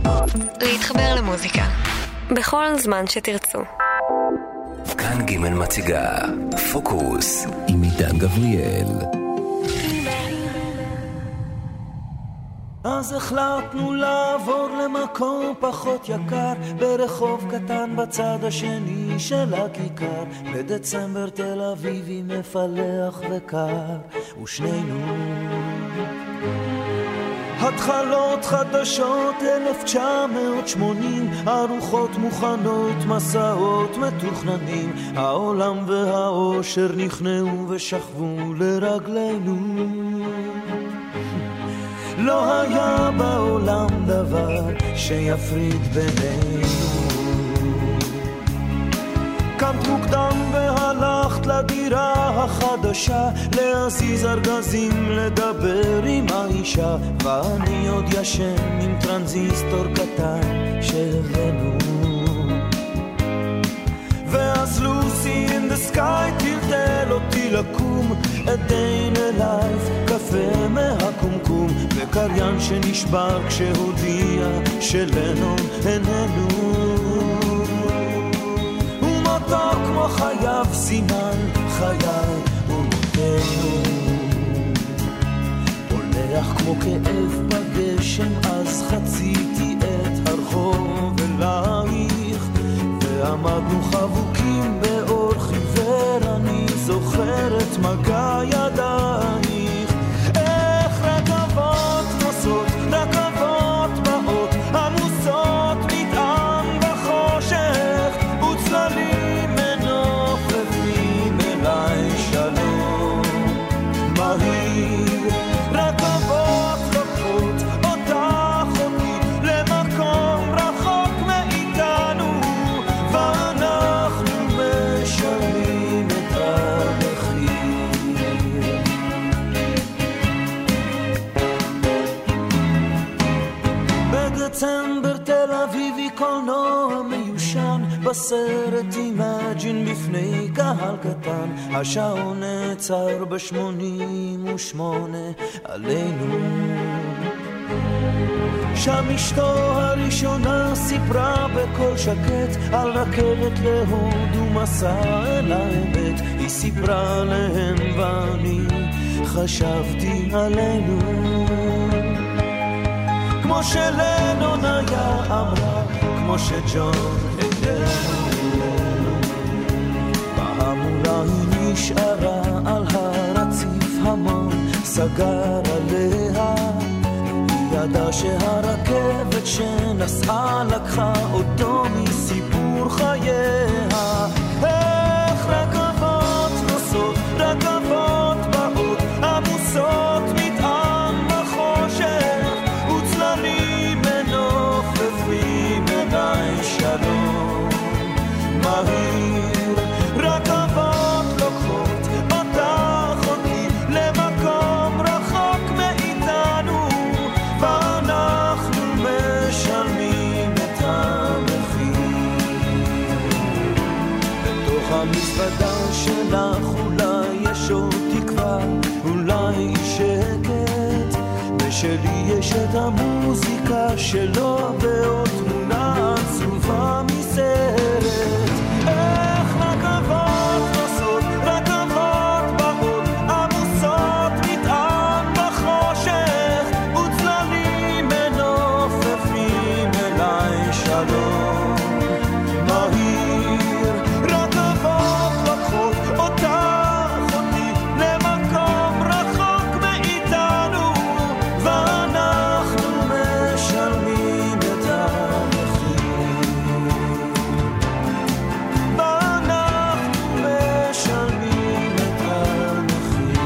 להתחבר למוזיקה בכל זמן שתרצו. כאן ג' מציגה פוקוס עם עידן גבריאל. אז החלטנו לעבור למקום פחות יקר, ברחוב קטן בצד השני של הכיכר. בדצמבר תל אביבי מפלח וקר, ושנינו התחלות חדשות 1980, ארוחות מוכנות, מסעות מתוכננים. העולם והאושר נכנעו ושכבו לרגלינו. לא היה בעולם דבר שיפריד בינינו. קמת מוקדם והלכת לדירה החדשה, להזיז ארגזים, לדבר עם האישה, ואני עוד ישן עם טרנזיסטור קטן שהבאנו. ואז לוסי in the sky טלטל אותי לקום, a day in a life, קפה מהקומקום, וקריין שנשבר כשהודיע שלנון איננו. ומותו כמו חייו, סימן חיי ומותנו, הולך כמו כאב בגשם. אז חציתי את הרחוב אלייך, ועמדנו חבוקים באור חיוור. אני זוכר את מגע ידייך, איך רכבות נוסעות, רכבות באות, עמוסות מטען בחושך, וצללים מנופפים אליי שלום מהיר. רכבות לוקחות אותך אותי למקום רחוק מאיתנו, ואנחנו משלמים את המחיר. בדצמבר תל אביבי קולנוע מיושן, בסרט אימג'ין בפני קהל קטן. השעון נעצר ב88 עלינו. שם אשתו הראשונה סיפרה בקול שקט על רכבת להוד ומסע אל האמת. היא סיפרה להם ואני חשבתי עלינו, כמו שלנון היה אמרה, כמו שג'ון איננו. בהמולה היא נשארה על הרציף, המון סגר עליה. היא ידעה שהרכבת שנסעה לקחה אותו מסיפור חייה. איך רכבות נוסעות, רכבות באות, עמוסות מטען בחושך, וצללים מנופפים אליי שלום מהיר. רכבות לוקחות אותך אותי למקום רחוק מאיתנו, ואנחנו משלמים את המחיר. בתוך המזוודה שלך אולי יש עוד תקווה, אולי שקט. בשלי יש את המוזיקה שלו, ועוד תמונה עצובה מסרט. איך רכבות נוסעות, רכבות באות, עמוסות מטען בחושך, וצללים מנופפים אליי שלום מהיר. רכבות לוקחות אותך אותי למקום רחוק מאיתנו, ואנחנו משלמים את המחיר. ואנחנו משלמים את המחיר.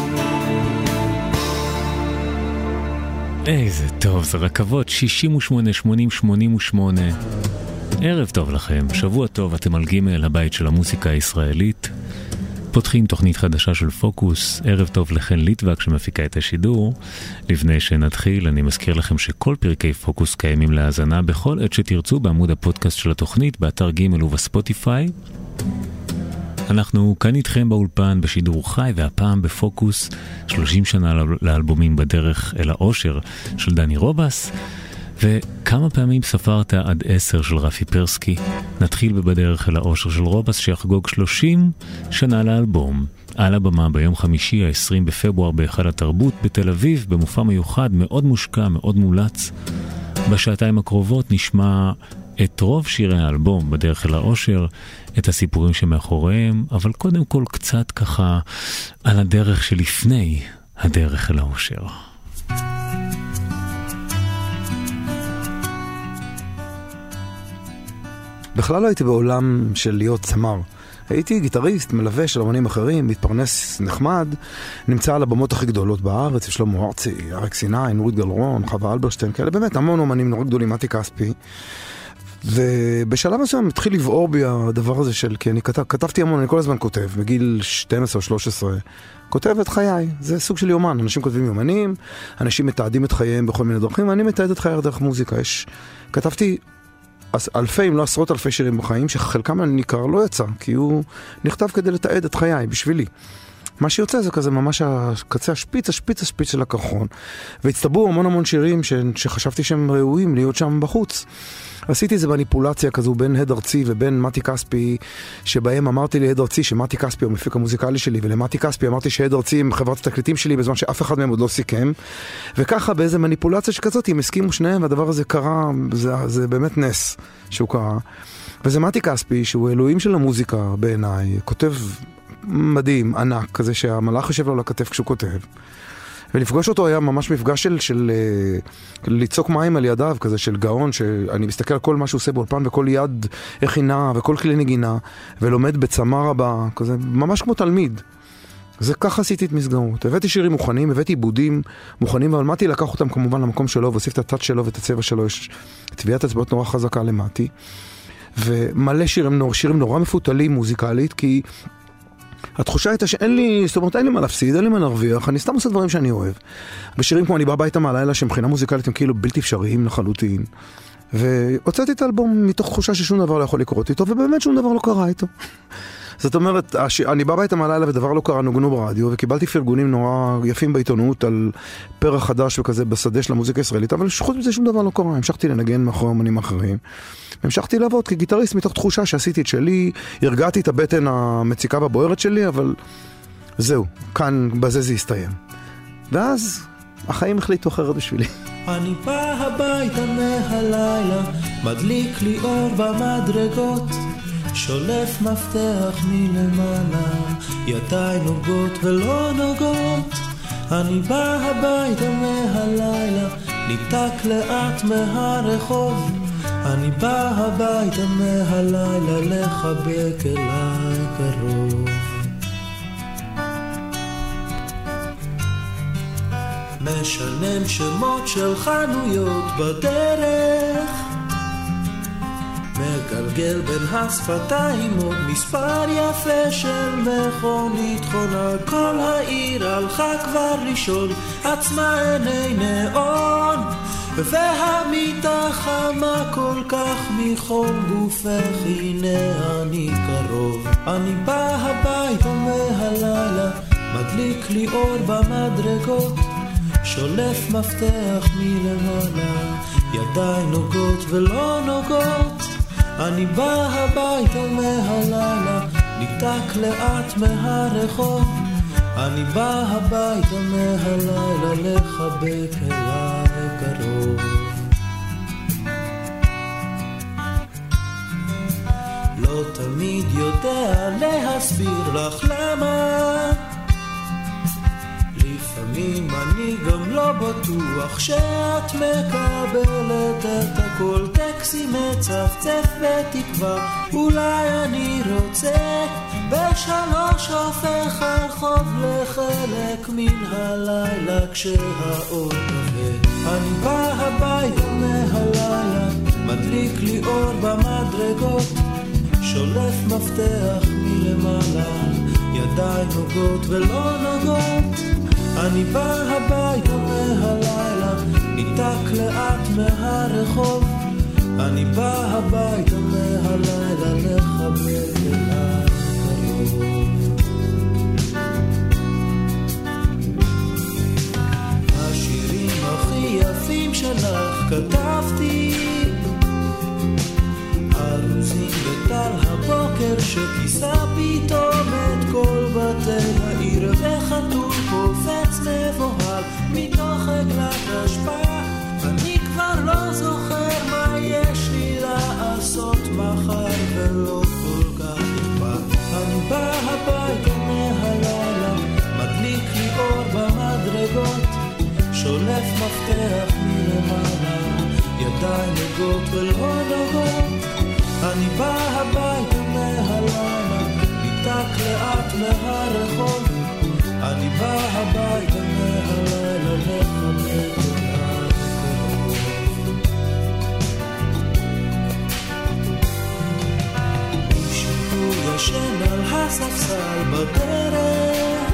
איזה טוב, זה רכבות 68, 80, 88. ערב טוב לכם, שבוע טוב, אתם על ג' הבית של המוסיקה הישראלית. פותחים תוכנית חדשה של פוקוס. ערב טוב לכן ליטבק שמפיקה את השידור. לפני שנתחיל, אני מזכיר לכם שכל פרקי פוקוס קיימים להאזנה בכל עת שתרצו בעמוד הפודקאסט של התוכנית, באתר ג' ובספוטיפיי. אנחנו כאן איתכם באולפן בשידור חי, והפעם בפוקוס 30 שנה לאלבומים בדרך אל האושר של דני רובס. וכמה פעמים ספרת עד 10 של רפי פרסקי? נתחיל בבדרך אל האושר של רובס שיחגוג 30 שנה לאלבום. על הבמה ביום חמישי ה-20 בפברואר בהיכל התרבות בתל אביב, במופע מיוחד מאוד מושקע, מאוד מולץ. בשעתיים הקרובות נשמע את רוב שירי האלבום בדרך אל האושר, את הסיפורים שמאחוריהם, אבל קודם כל קצת ככה על הדרך שלפני הדרך אל האושר. בכלל לא הייתי בעולם של להיות צמר. הייתי גיטריסט, מלווה של אמנים אחרים, מתפרנס נחמד, נמצא על הבמות הכי גדולות בארץ, יש שלמה ארצי, אריק סיני, נורית גלרון, חווה אלברשטיין, כאלה באמת המון אמנים נורא גדולים, מתי כספי. ובשלב מסוים התחיל לבעור בי הדבר הזה של, כי אני כתבתי המון, אני כל הזמן כותב, בגיל 12 או 13, כותב את חיי, זה סוג של יומן, אנשים כותבים יומנים, אנשים מתעדים את חייהם בכל מיני דרכים, ואני מתעד את חיי דרך מוזיקה, כתבתי אלפי, אם לא עשרות אלפי שירים בחיים, שחלקם הניכר לא יצא, כי הוא נכתב כדי לתעד את חיי, בשבילי. מה שיוצא זה כזה ממש הקצה השפיץ של הקרחון. והצטברו המון שירים שחשבתי שהם ראויים להיות שם בחוץ. עשיתי איזה מניפולציה כזו בין הד ארצי ובין מתי כספי, שבהם אמרתי להד ארצי שמתי כספי הוא המפיק המוזיקלי שלי, ולמתי כספי אמרתי שהד ארצי הם חברת התקליטים שלי, בזמן שאף אחד מהם עוד לא סיכם. וככה באיזה מניפולציה שכזאת הם הסכימו שניהם, והדבר הזה קרה, זה באמת נס שהוא קרה. וזה מתי כספי שהוא אלוהים של המוזיקה בעיניי, כותב מדהים, ענק, כזה שהמלאך יושב לו לכתף כשהוא כותב. ולפגוש אותו היה ממש מפגש של ליצוק מים על ידיו, כזה של גאון, שאני מסתכל על כל מה שהוא עושה באולפן, וכל יד איך היא נעה, וכל כלי נגינה, ולומד בצמא רבה, כזה ממש כמו תלמיד. זה ככה עשיתי את מסגרות. הבאתי שירים מוכנים, הבאתי עיבודים מוכנים, אבל מתי לקח אותם כמובן למקום שלו, והוסיף את הטאץ' שלו ואת הצבע שלו, יש טביעת אצבעות נורא חזקה למתי. ומלא שירים נורא מפותלים מוזיקלית, כי התחושה הייתה שאין לי, זאת אומרת, אין לי מה להפסיד, אין לי מה להרוויח, אני סתם עושה דברים שאני אוהב. בשירים כמו אני בא הביתה מהלילה, שמבחינה מוזיקלית הם כאילו בלתי אפשריים לחלוטין. והוצאתי את האלבום מתוך תחושה ששום דבר לא יכול לקרות איתו, ובאמת שום דבר לא קרה איתו. זאת אומרת, אני בא הביתה מהלילה ודבר לא קרה, נוגנו ברדיו, וקיבלתי פרגונים נורא יפים בעיתונות על פרח חדש וכזה בשדה של המוזיקה הישראלית, אבל חוץ מזה שום דבר לא קרה. המשכתי לנגן מאחורי אמנים אחרים. המשכתי לעבוד כגיטריסט מתוך תחושה שעשיתי את שלי, הרגעתי את הבטן המציקה והבוערת שלי, אבל זהו, כאן בזה זה הסתיים. ואז החיים החליטו אחרת בשבילי. אני בא הביתה מהלילה, מדליק לי אור במדרגות, שולף מפתח מלמעלה, ידיי נוגעות ולא נוגעות. אני בא הביתה מהלילה, ניתק לאט מהרחוב, אני בא הביתה מהלילה לחבק אליי קרוב. משלם שמות של חנויות בדרך, מגלגל בין השפתיים עוד מספר יפה של מכונית חונה. כל העיר הלכה כבר לישון, עצמה עיני נאון, והמיטה חמה כל כך מחום גופך, הנה אני קרוב. אני בא הביתה מהלילה, מדליק לי אור במדרגות, שולף מפתח מלמעלה, ידיי נוגעות ולא נוגעות. אני בא הביתה מהלילה, ניתק לאט מהרחוב, אני בא הביתה מהלילה לחבק אליי קרוב. לא תמיד יודע להסביר לך למה, לפעמים אני גם לא בטוח שאת מקבלת את הכל. טקסי מצפצף ותקווה, אולי אני רוצה בשלוש הופך הרחוב לחלק מן הלילה כשהאור נווה. אני בא הביתה מהלילה, מדליק לי אור במדרגות, שולף מפתח מלמעלה, ידיי נוגעות ולא נוגעות. אני בא הביתה מהלילה, ניתק לאט מהרחוב, אני בא הביתה מהלילה לחבק אליי קרוב. השירים הכי יפים היפים שלך כתבתי, ארוזים בטל הבוקר שכיסה פתאום את כל בתי העיר, וחתול קופץ מבוהל מתוך עגלת השפעה. אני כבר לא זוכר מה יש לי לעשות מחר ולא כל כך אכפת. אני בא הביתה מהלילה, מדליק לי אור במדרגות, שולף מפתח מלמעלה, ידיים נוגות ולא נוגות. אני בא הביתה מהלילה, ניתק לאט מהרחוב, אני בא הביתה מהלילה לחבק אותך בקרוב. מישהו ישן על הספסל בדרך,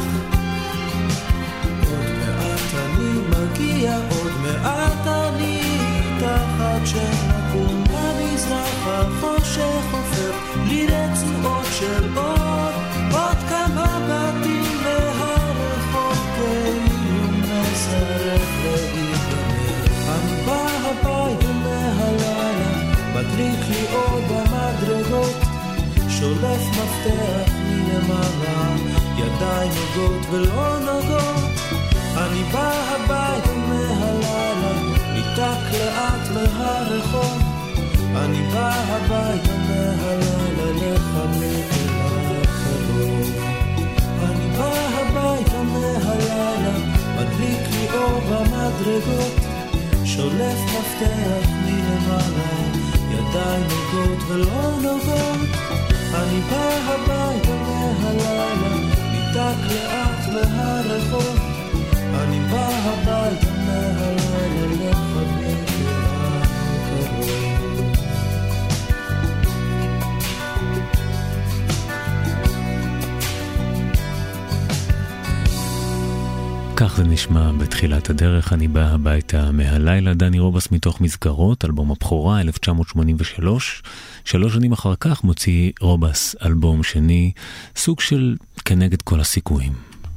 עוד מעט אני מגיע, עוד מעט אני תחת שנקום במזרח החושך הופך לי רצועות של אור, עוד כמה בתים מהרחוב כאילו מסרב להיגמר. אני בא הביתה מהלילה, מדליק לי אור במדרגות, שולף מפתח מלמעלה, ידיים נוגות ולא נוגות. אני בא הביתה מהלילה, ניתק לאט מהרחוב, אני בא הביתה מהלילה לחבק אליי קרוב. אני בא הביתה מהלילה, מדליק לי אור במדרגות, שולף מפתח מלמעלה, ידיים נוגות ולא נוגות. אני בא הביתה מהלילה, ניתק לאט מהרחוב, אני בא הביתה מהלילה לחבק אליי קרוב. כך זה נשמע בתחילת הדרך, אני בא הביתה מהלילה, דני רובס מתוך מסגרות, אלבום הבכורה 1983. 3 שנים אחר כך מוציא רובס אלבום שני, סוג של כנגד כל הסיכויים.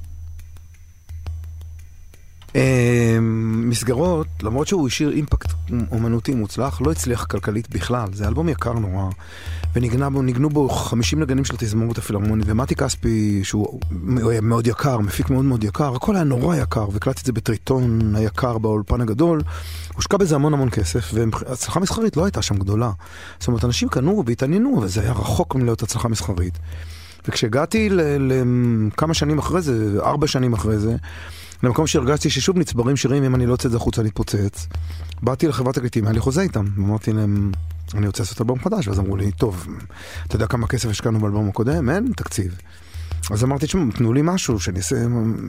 מסגרות, למרות שהוא השאיר אימפקט אומנותי מוצלח, לא הצליח כלכלית בכלל. זה אלבום יקר נורא, ונגנו בו 50 נגנים של התזמורת הפילהרמונית, ומתי כספי, שהוא מאוד יקר, מפיק מאוד מאוד יקר, הכל היה נורא יקר, והקלטתי את זה בטריטון היקר באולפן הגדול. הושקע בזה המון כסף, והצלחה מסחרית לא הייתה שם גדולה. זאת אומרת, אנשים קנו והתעניינו, וזה היה רחוק מלהיות הצלחה מסחרית. וכשהגעתי לכמה שנים אחרי זה, 4 שנים אחרי זה, למקום שהרגשתי ששוב נצברים שירים, אם אני לא יוצא את זה החוצה להתפוצץ, באתי לחברת תקליטים, היה לי חוזה איתם, אמרתי להם, אני רוצה לעשות אלבום חדש, ואז אמרו לי, טוב, אתה יודע כמה כסף השקענו באלבום הקודם? אין תקציב. אז אמרתי, תנו לי משהו שאני אעשה,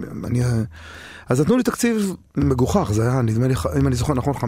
אז נתנו לי תקציב מגוחך, זה היה, נדמה לי, אם אני זוכר נכון, $5,000,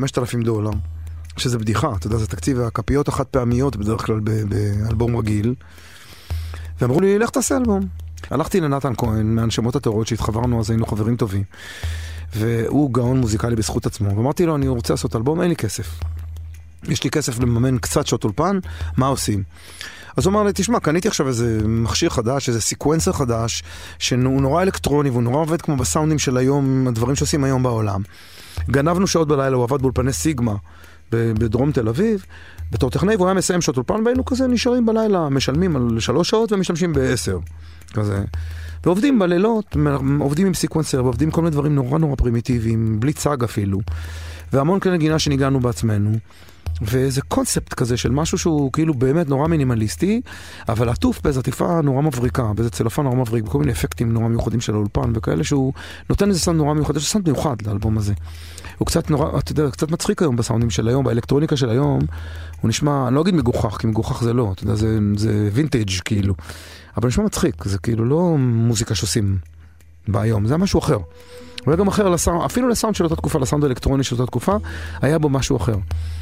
שזה בדיחה, אתה יודע, זה תקציב הכפיות החד פעמיות, בדרך כלל באלבום רגיל, ואמרו לי, לך תעשה אלבום. הלכתי לנתן כהן, מהנשמות הטהורות שהתחברנו, אז היינו חברים טובים. והוא גאון מוזיקלי בזכות עצמו. ואמרתי לו, אני רוצה לעשות אלבום, אין לי כסף. יש לי כסף לממן קצת שעות אולפן, מה עושים? אז הוא אמר לי, תשמע, קניתי עכשיו איזה מכשיר חדש, איזה סיקוונסר חדש, שהוא נורא אלקטרוני, והוא נורא עובד כמו בסאונדים של היום, הדברים שעושים היום בעולם. גנבנו שעות בלילה, הוא עבד באולפני סיגמה, בדרום תל אביב, בתור טכנאי, והוא היה מסיים שעות אולפן, והיינו כזה נשארים בלילה, משלמים על 3 שעות ומשתמשים ב10. כזה. ועובדים בלילות, עובדים עם סיקוונסר, ועובדים עם כל מיני דברים נורא פרימיטיביים, בלי צג אפילו. והמון כלי נגינה שניגענו בעצמנו. ואיזה קונספט כזה של משהו שהוא כאילו באמת נורא מינימליסטי, אבל עטוף באיזו עטיפה נורא מבריקה, באיזה צלפן נורא מבריק, בכל מיני אפקטים נורא מיוחדים של האולפן, וכאלה שהוא נותן איזה סאונד נורא מיוחד, יש סאונד מיוחד לאלבום הזה. הוא קצת נורא, אתה יודע, קצת מצחיק היום בסאונדים של היום, באלקטרוניקה של היום, הוא נשמע, אני לא אגיד מגוחך, כי מגוחך זה לא, אתה יודע, זה וינטג' כאילו, אבל נשמע מצחיק, זה כאילו לא מוזיקה שעושים ביום, זה משהו אחר. אבל גם אחר, אפילו לסאונד של אותה תקופה, לסאונד האלקטרוני של אותה תקופה, היה בו משהו אחר.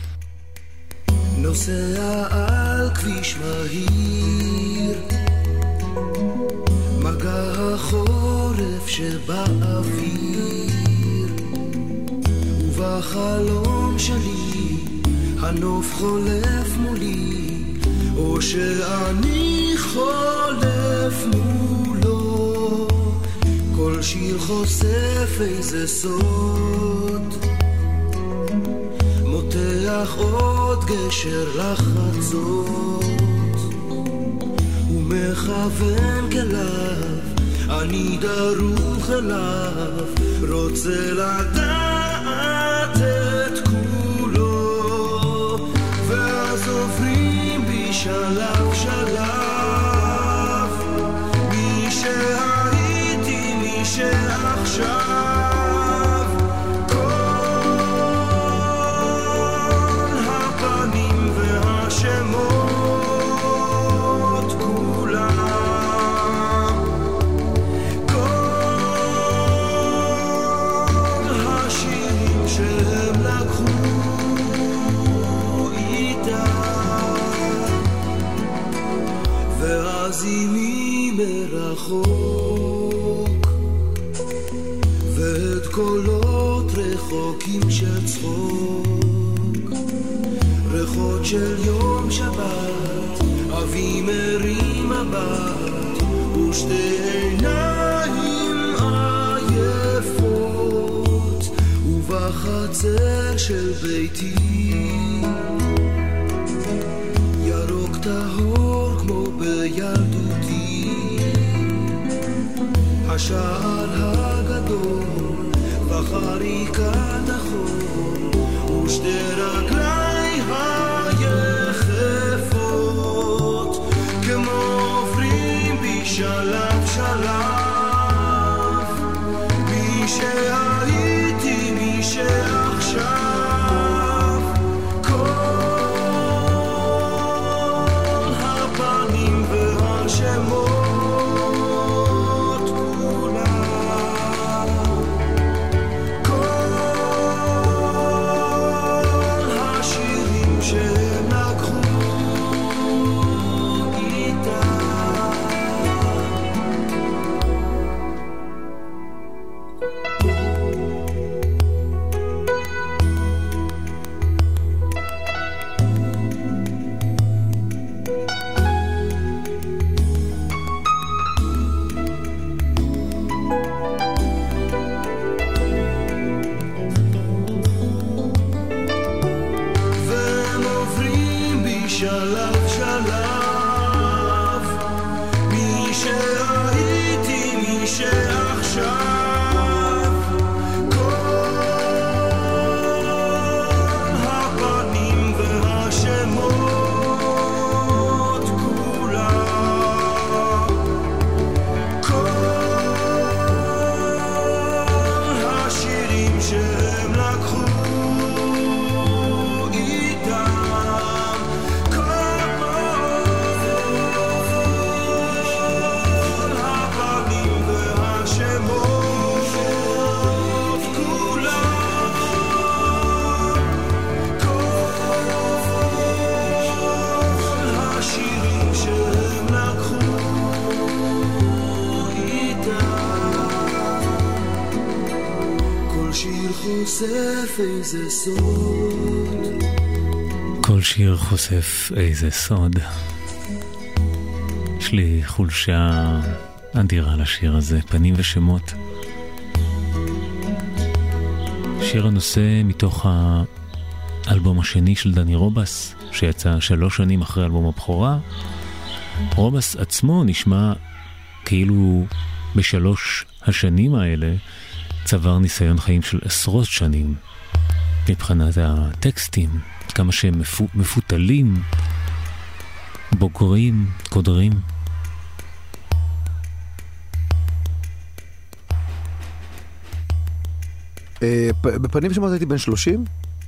נוסע על כביש מהיר, מגע החורף שבאוויר, ובחלום שלי הנוף חולף מולי, או שאני חולף מולו. כל שיר חושף איזה סוד, לך עוד גשר לחצות ומכוון כליו, אני דרוך אליו, רוצה לדעת את כולו, ואז עוברים בי שלב שלב, מי שהייתי, מי שעכשיו, כל הפנים והשמות כולם, כל השירים שהם לקחו איתם, ואז אימי מרחוק ואת קולות רחוקים של צחוק, ריחות של יום שבת, אבי מרים מבט ושתי עיניים עייפות, ובחצר של ביתי ירוק טהור כמו בילדותי, השער הגדול וחריקת החול ושתי רגלי היחפות, כמו עוברים בי שלב שלב, מי שהייתי, מי שעכשיו, כל הפנים והשמות איזה סוד, כל שיר חושף איזה סוד. יש לי חולשה אדירה לשיר הזה, פנים ושמות. שיר הנושא מתוך האלבום השני של דני רובס, שיצא 3 שנים אחרי אלבום הבכורה. רובס עצמו נשמע כאילו ב3 השנים האלה צבר ניסיון חיים של עשרות שנים, מבחינת הטקסטים, כמה שהם מפותלים, בוגרים, קודרים. בפנים ושמות הייתי בן 30,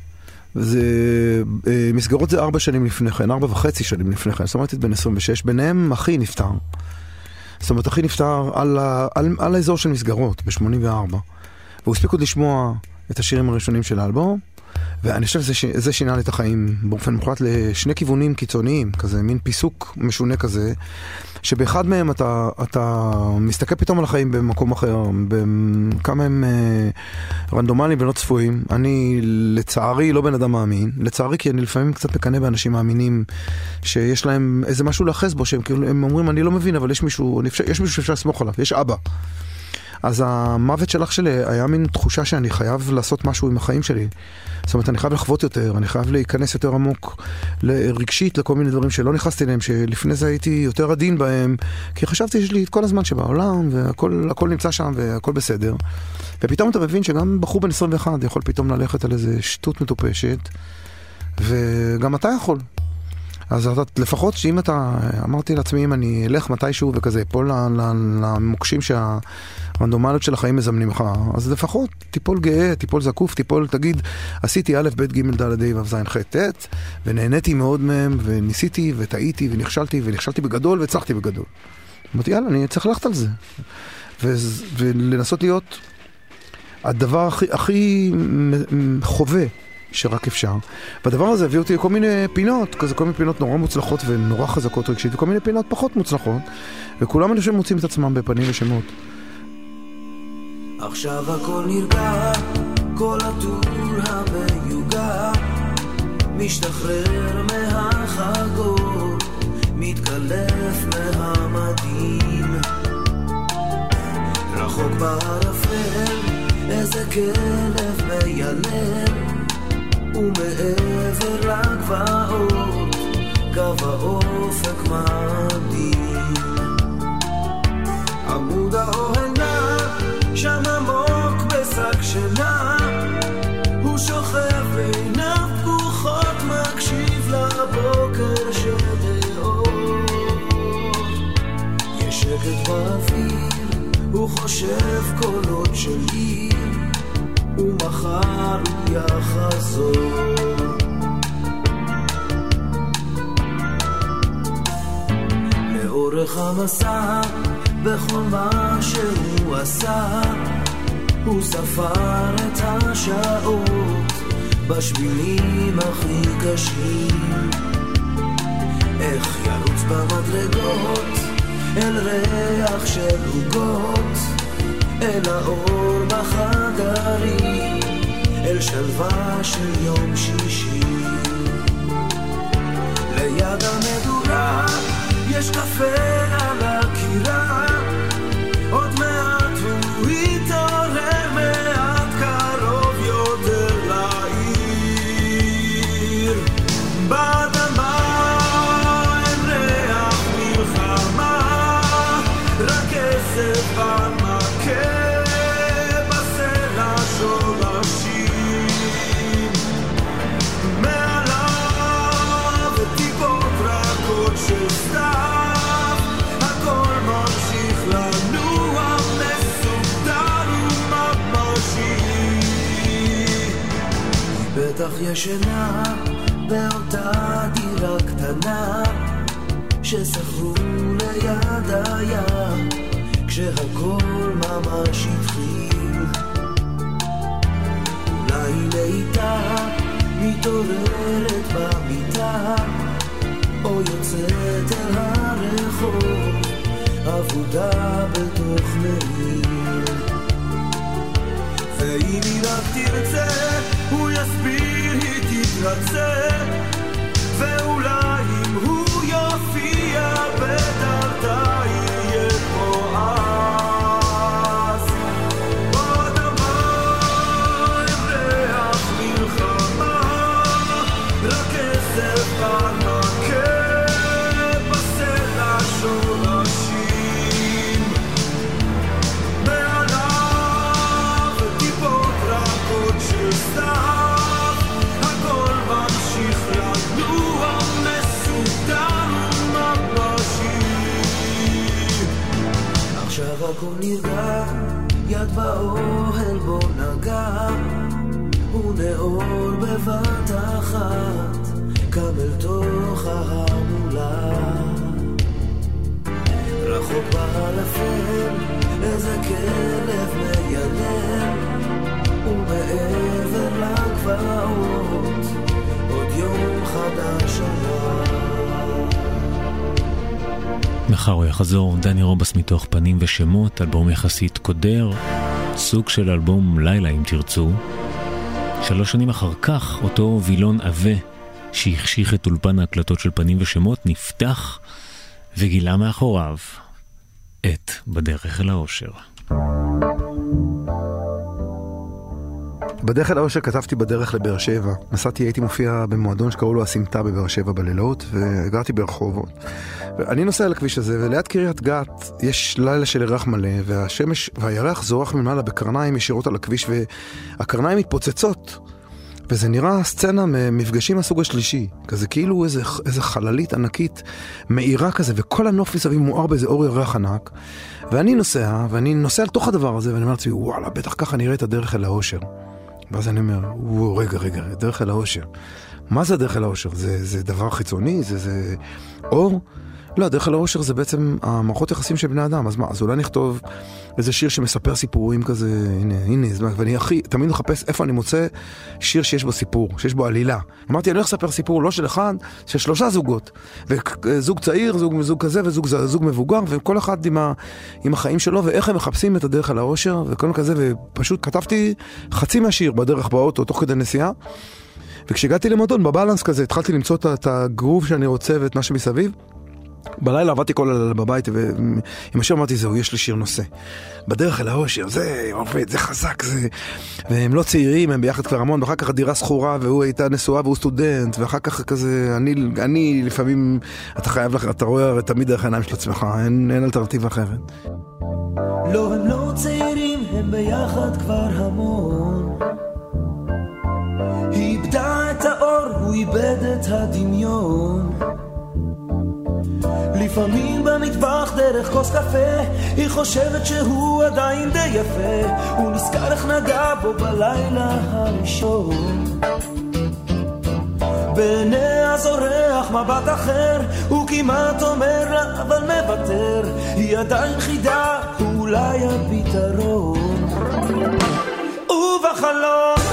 מסגרות זה 4 שנים לפני כן, 4.5 שנים לפני כן, זאת אומרת הייתי בן 26, ביניהם אחי נפטר. זאת אומרת אחי נפטר על האזור של מסגרות, ב-84. והוא הספיק עוד לשמוע את השירים הראשונים של האלבום, ואני חושב שזה שינה לי את החיים באופן מוחלט לשני כיוונים קיצוניים, כזה מין פיסוק משונה כזה, שבאחד מהם אתה מסתכל פתאום על החיים במקום אחר, כמה הם רנדומליים ולא צפויים. אני לצערי לא בן אדם מאמין, לצערי כי אני לפעמים קצת מקנה באנשים מאמינים שיש להם איזה משהו לאחז בו, שהם אומרים אני לא מבין, אבל יש מישהו שאפשר לסמוך עליו, יש אבא. אז המוות שלך שלי היה מין תחושה שאני חייב לעשות משהו עם החיים שלי. זאת אומרת, אני חייב לחוות יותר, אני חייב להיכנס יותר עמוק רגשית לכל מיני דברים שלא נכנסתי להם, שלפני זה הייתי יותר עדין בהם, כי חשבתי שיש לי את כל הזמן שבעולם, והכל נמצא שם והכל בסדר. ופתאום אתה מבין שגם בחור בן 21 יכול פתאום ללכת על איזה שטות מטופשת, וגם אתה יכול. אז לפחות שאם אתה, אמרתי לעצמי, אם אני אלך מתישהו וכזה, פה למוקשים שהרנדומליות של החיים מזמנים לך, אז לפחות טיפול גאה, טיפול זקוף, טיפול, תגיד, עשיתי א', ב', ג', ד', ה', ו', ז', ח', ט', ונהניתי מאוד מהם, וניסיתי, וטעיתי, ונכשלתי בגדול, והצלחתי בגדול. אמרתי, יאללה, אני צריך ללכת על זה. ולנסות להיות הדבר הכי חווה שרק אפשר. והדבר הזה הביא אותי לכל מיני פינות, כזה כל מיני פינות נורא מוצלחות ונורא חזקות רגשית, וכל מיני פינות פחות מוצלחות, וכולם אני חושב מוצאים את עצמם בפנים ושמות. עכשיו הכל נרגע, כל הטור המיוגע, משתחרר מהחגור, מתקלף מהמדים, רחוק בערפל, איזה כלב מיילם, ומעבר לגבעות, קו האופק מדהים. עמוד האוהל נע, שם עמוק בשק שינה, הוא שוכב בעיניו פקוחות, מקשיב לבוקר שבאור. יש שקט באוויר, הוא חושב קולות שלי, ומחר הוא יחזור. לאורך המסע, בכל מה שהוא עשה, הוא ספר את השעות בשבילים הכי קשים. איך ירוץ במדרגות אל ריח של עוגות, אל האור בחדרים, אל שלווה של יום שישי. ליד המדורה יש קפה על הקירה, עוד מעט הוא יתעורר, מעט קרוב יותר לעיר. באדמה אין ריח מלחמה, רק כסף במכה, בסלע שורשים, מעליו טיפות רכות של סתיו, הכל ממשיך לנוע מסודר וממשי. בטח ישנה באותה דירה קטנה ששכרו ליד הים, כשהכל ממש התחיל. אולי לאיתה מתעוררת במיטה, או יוצאת אל הרחוב, עבודה בתוך מעיל. ואם היא רק תרצה, הוא יסביר, היא תתרצה, ואולי אם הוא יופיע בדרתה יהיה פה אז. באדמה אין ריח מלחמה, רק כסף במכה, בסלע שורשים, מעליו טיפות רכות של סתיו, הכל ממשיך לנוע מסודר וממשי. עכשיו הכל נרגע, יד באוהל בו נגע, הוא נאור בבת אחת, קם אל תוך ההמולה. רחוק בערפל, איזה כלב מיילם, ומעבר לגבעות, עוד יום חדש עלה. מחר הוא יחזור, דני רובס מתוך פנים ושמות, אלבום יחסית קודר, סוג של אלבום לילה אם תרצו. 3 שנים אחר כך, אותו וילון עווה שהחשיך את אולפן ההקלטות של פנים ושמות נפתח וגילה מאחוריו את בדרך אל האושר. בדרך אל האושר כתבתי בדרך לבאר שבע. נסעתי, הייתי מופיע במועדון שקראו לו הסמטה בבאר שבע בלילות, וגרתי ברחובות. ואני נוסע על הכביש הזה, וליד קריית גת יש לילה של ירח מלא, והשמש והירח זורח ממעלה בקרניים ישירות על הכביש, והקרניים מתפוצצות. וזה נראה סצנה ממפגשים מהסוג השלישי, כזה כאילו איזה חללית ענקית מאירה כזה, וכל הנוף מסביב מואר באיזה אור ירח ענק. ואני נוסע לתוך הדבר הזה, ואני אומר לעצמי, וואלה, בטח ככה נראה את הדרך אל האושר. ואז אני אומר, רגע, דרך אל האושר. מה זה דרך אל האושר? זה דבר חיצוני? זה אור? לא, דרך אל האושר זה בעצם המערכות יחסים של בני אדם. אז מה? אז אולי נכתוב איזה שיר שמספר סיפורים כזה, הנה, ואני תמיד מחפש איפה אני מוצא שיר שיש בו סיפור, שיש בו עלילה. אמרתי, אני הולך לספר סיפור לא של אחד, של 3 זוגות. וזוג צעיר, זוג כזה וזוג מבוגר, וכל אחד עם החיים שלו, ואיך הם מחפשים את הדרך אל האושר, וכל כזה, ופשוט כתבתי חצי מהשיר בדרך באוטו, תוך כדי נסיעה. וכשהגעתי למועדון, בבלנס כזה, התחלתי למצוא את הגרוב שאני רוצה ואת מה שמסביב. בלילה עבדתי כל הלילה בבית, ועם השיר אמרתי, זהו, יש לי שיר נושא. בדרך אל האושר, זה עובד, זה חזק, זה... והם לא צעירים, הם ביחד כבר המון, ואחר כך הדירה סחורה, והוא הייתה נשואה והוא סטודנט, ואחר כך כזה, אני לפעמים, אתה רואה תמיד דרך העיניים של עצמך, אין אלטרנטיבה אחרת. לא, הם לא צעירים, הם ביחד כבר המון. היא איבדה את האור, הוא איבד את הדמיון. לפעמים במטבח דרך כוס קפה היא חושבת שהוא עדיין די יפה, הוא נזכר איך נגע בו בלילה הראשון. בעיניה זורח מבט אחר, הוא כמעט אומר לה אבל מוותר, היא עדיין חידה, אולי הפתרון. ובחלום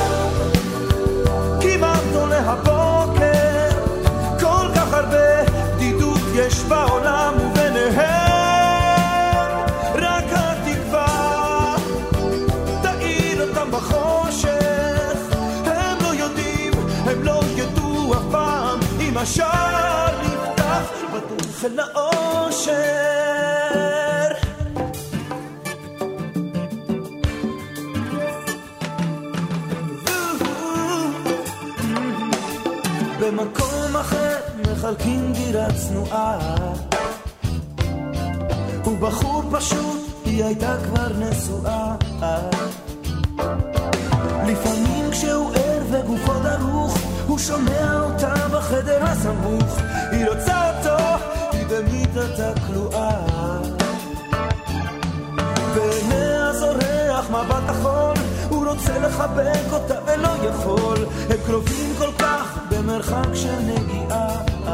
כמעט עולה הבוקר, כל כך הרבה בדידות יש בעולם וביניהם רק התקווה תאיר אותם בחושך. הם לא יודעים, הם לא ידעו אף פעם אם השער נפתח בדרך אל האושר. במקום אחר מחלקים גירה צנועה, הוא בחור פשוט, היא הייתה כבר נשואה. לפעמים כשהוא ער וגופו דרוך, הוא שומע אותה בחדר הסמוך, היא רוצה אותו, היא במיטתה כלואה. בעיניה זורח מבט אחול, הוא רוצה לחבק אותה ולא יכול, הם קרובים כל כך במרחק של נגיעה.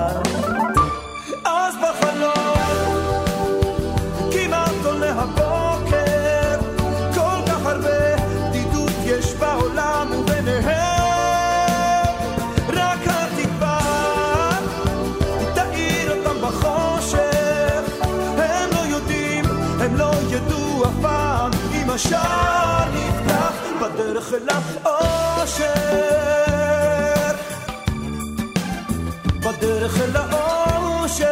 אז בחלום כמעט עולה הבוקר, כל כך הרבה בדידות יש בעולם וביניהם רק התקווה תאיר אותם בחושך. הם לא יודעים, הם לא ידעו אף פעם אם השער נפתח בדרך אל האושר, בדרך אל האושר,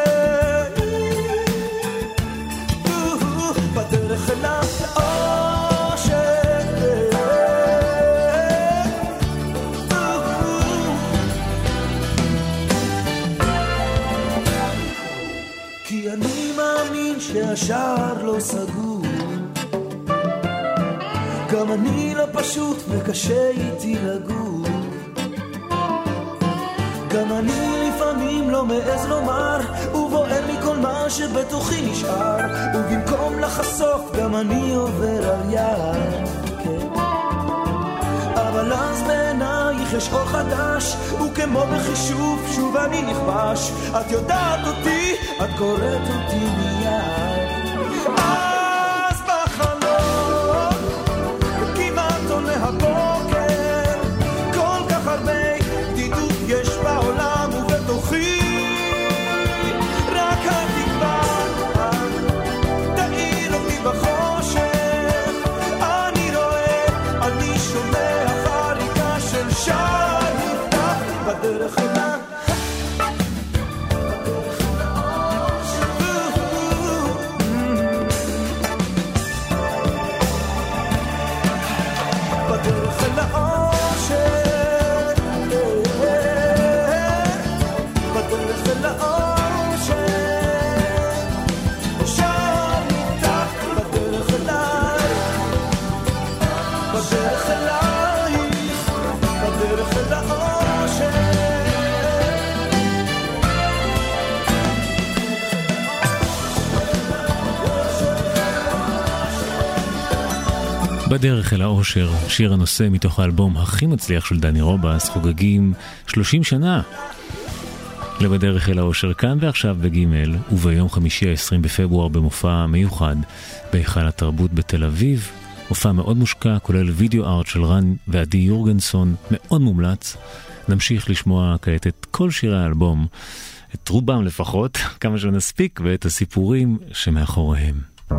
בדרך אל האושר. כי אני מאמין שהשער לא סגור, גם אני לא פשוט וקשה איתי לגור, גם אני לפעמים לא מעז לומר, ובוער מכל מה שבתוכי נשאר, ובמקום לחשוף גם אני עובר על יד, כן. אבל אז בעינייך יש אור חדש, וכמו בחישוב שוב אני נכבש, את יודעת אותי, את קוראת אותי מיד. אז בחלום כמעט עולה הבוקר, כל כך הרבה בדידות יש בעולם ובתוכי רק התקווה תאיר אותי בחושך. אני רואה, אני שומע חריקה של שער נפתח בדרך אליו, בדרך אל האושר. בדרך אל האושר, שיר הנושא מתוך האלבום הכי מצליח של דני רובס, חוגגים 30 שנה. לבדרך אל האושר כאן ועכשיו בגימל, וביום חמישי 20 בפברואר במופע מיוחד בהיכל התרבות בתל אביב. מופע מאוד מושקע, כולל וידאו ארט של רן ועדי יורגנסון, מאוד מומלץ. נמשיך לשמוע כעת את כל שירי האלבום, את רובם לפחות, כמה שנספיק, ואת הסיפורים שמאחוריהם.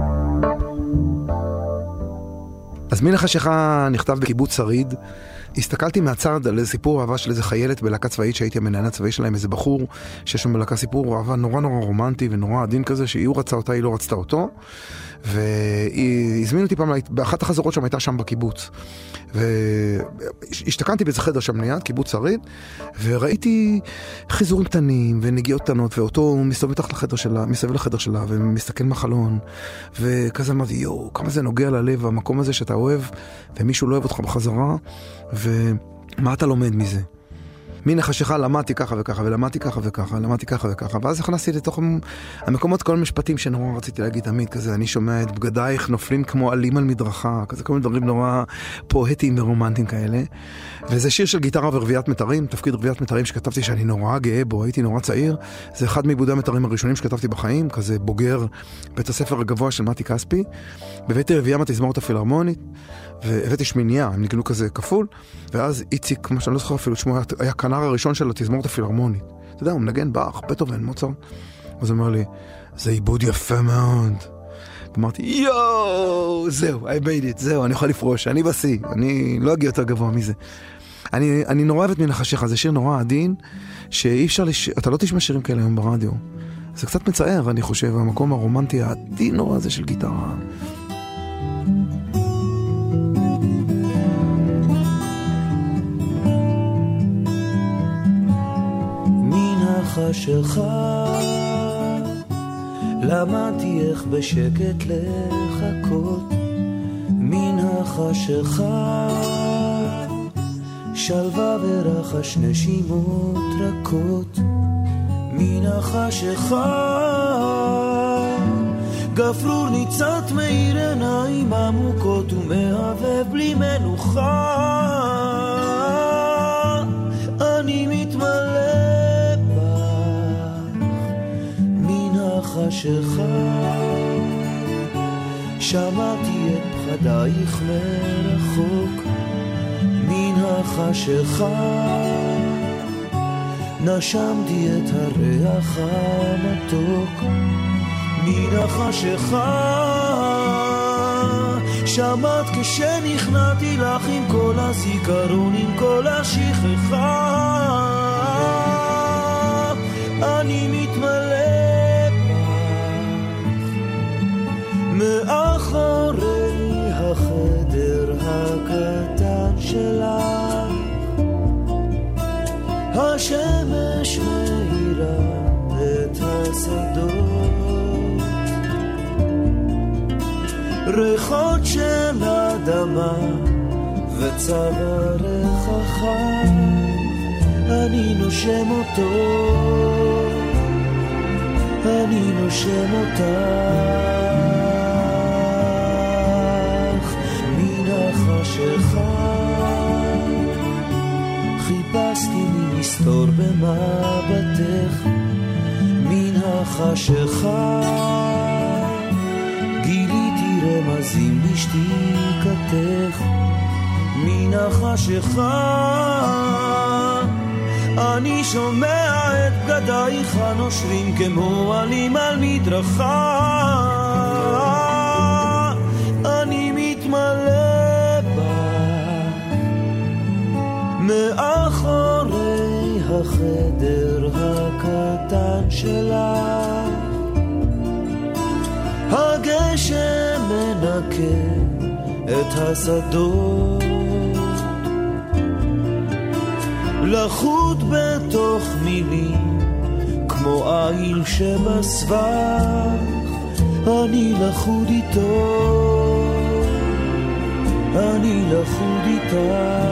אז מין החשיכה נכתב בקיבוץ שריד. הסתכלתי מהצד על סיפור אהבה של איזה חיילת בלהקה צבאית שהייתי המנהל הצבאי שלהם, איזה בחור שיש שם בלהקה סיפור אהבה נורא נורא רומנטי ונורא עדין כזה, שהיא רצה אותה, היא לא רצתה אותו, והיא הזמינו אותי פעם, באחת החזרות שם הייתה שם בקיבוץ, והשתכנתי באיזה חדר שם ליד, קיבוץ שריד, וראיתי חיזורים קטנים ונגיעות קטנות, ואותו מסתובב לחדר שלה ומסתכל מהחלון, וכזה אמרתי, יו, כמה זה נוגע ללב, המקום הזה שאתה אוהב ומישהו לא אוהב אותך בחזרה, ומה אתה לומד מזה? מן החשיכה למדתי ככה וככה, ולמדתי ככה וככה, למדתי ככה וככה, ואז הכנסתי לתוך המקומות כל המשפטים שנורא רציתי להגיד תמיד, כזה, אני שומע את בגדייך נופלים כמו עלים על מדרכה, כזה כל מיני דברים נורא פואטיים ורומנטיים כאלה, וזה שיר של גיטרה ורביעת מטרים, תפקיד רביעת מטרים שכתבתי שאני נורא גאה בו, הייתי נורא צעיר, זה אחד מעיבודי המטרים הראשונים שכתבתי בחיים, כזה בוגר בית הספר הגבוה של מתי כספי, בבאתי רביעה מהתזמורת הפילהרמונית, והבאתי שמיניה, הם נגנו כזה כפול, ואז איציק, מה שאני לא זוכר אפילו שמו, היה כנר הראשון של התזמורת הפילהרמונית. אתה יודע, הוא מנגן באך, בטהובן, מוצרט. אז הוא אומר לי, זה עיבוד יפה מאוד. ואמרתי, יואו, זהו, I made it, זהו, אני יכול לפרוש, אני בסי, אני לא אגיע יותר גבוה מזה. אני נורא אוהבת מן החשיכה, זה שיר נורא עדין, שאי אפשר, אתה לא תשמע שירים כאלה היום ברדיו. זה קצת מצער, אני חושב, המקום הרומנטי העדין נורא הזה של גיטרה. חשיכה למדתי איך בשקט לחכות מן החשיכה שלווה ורחש נשימות רכות מן החשיכה גפרור ניצת מאיר עיניים עמוקות ומהבב בלי מנוחה אני מתמלא חשיכה שמעתי את פחדייך מרחוק מן החשיכה נשמתי את הריח המתוק מן החשיכה שמעת כשנכנעתי לך עם כל הזיכרון עם כל השכחה אני מתמלא מאחורי החדר הקטן שלך השמש מאירה את השדות ריחות של אדמה וצווארך החי אני נושם אותו אני נושם אותה חיפשתי מי מסתור במבטך מן החשיכה גיליתי רמזים בשתיקתך מן החשיכה אני שומע את בגדייך הנושרים כמו עלים על מדרכה אני מתמלא מאחורי החדר הקטן שלך הגשם מנקה את השדות לחוט בתוך מילים כמו עיל שבסבך אני לחוד איתו אני לחוד איתה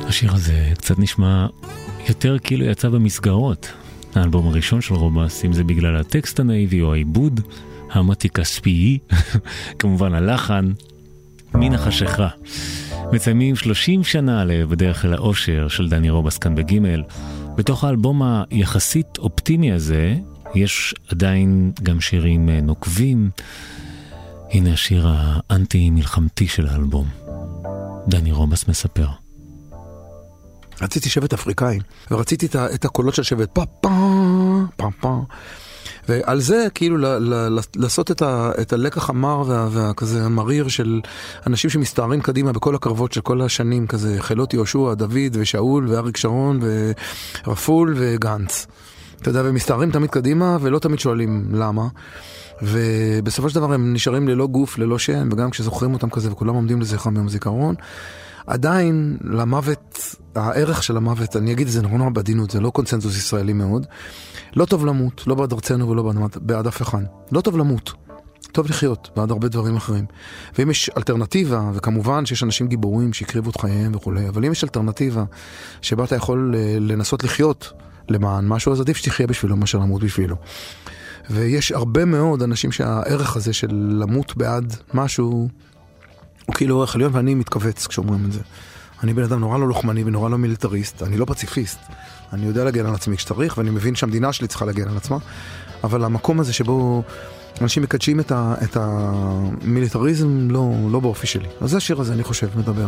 השיר הזה קצת נשמע יותר כאילו יצא במסגרות. האלבום הראשון של רובס, אם זה בגלל הטקסט הנאיבי או העיבוד, המתי כספי, כמובן הלחן, מן החשיכה. מציימים 30 שנה בדרך אל האושר של דני רובס כאן בגימל. בתוך האלבום היחסית אופטימי הזה, יש עדיין גם שירים נוקבים. הנה השיר האנטי-מלחמתי של האלבום. דני רובס מספר. רציתי שבט אפריקאי, ורציתי את הקולות של שבט פה פה פה פה, ועל זה כאילו לעשות את הלקח המר והכזה המריר של אנשים שמסתערים קדימה בכל הקרבות של כל השנים, כזה חילות יהושע, דוד ושאול ואריק שרון ורפול וגנץ. אתה יודע, ומסתערים תמיד קדימה ולא תמיד שואלים למה. ובסופו של דבר הם נשארים ללא גוף, ללא שם, וגם כשזוכרים אותם כזה וכולם עומדים לזכרם ביום הזיכרון, עדיין למוות, הערך של המוות, אני אגיד את זה נורא בעדינות, זה לא קונצנזוס ישראלי מאוד, לא טוב למות, לא בעד ארצנו ולא בעד אף אחד. לא טוב למות, טוב לחיות בעד הרבה דברים אחרים. ואם יש אלטרנטיבה, וכמובן שיש אנשים גיבורים שהקריבו את חייהם וכו', אבל אם יש אלטרנטיבה שבה אתה יכול לנסות לחיות למען משהו, אז עדיף שתחיה בשבילו מאשר למות בשבילו. ויש הרבה מאוד אנשים שהערך הזה של למות בעד משהו הוא כאילו ערך עליון, ואני מתכווץ כשאומרים את זה. אני בן אדם נורא לא לוחמני ונורא לא מיליטריסט, אני לא פציפיסט. אני יודע להגן על עצמי כשצריך, ואני מבין שהמדינה שלי צריכה להגן על עצמה, אבל המקום הזה שבו אנשים מקדשים את המיליטריזם לא באופי שלי. אז זה השיר הזה, אני חושב, מדבר.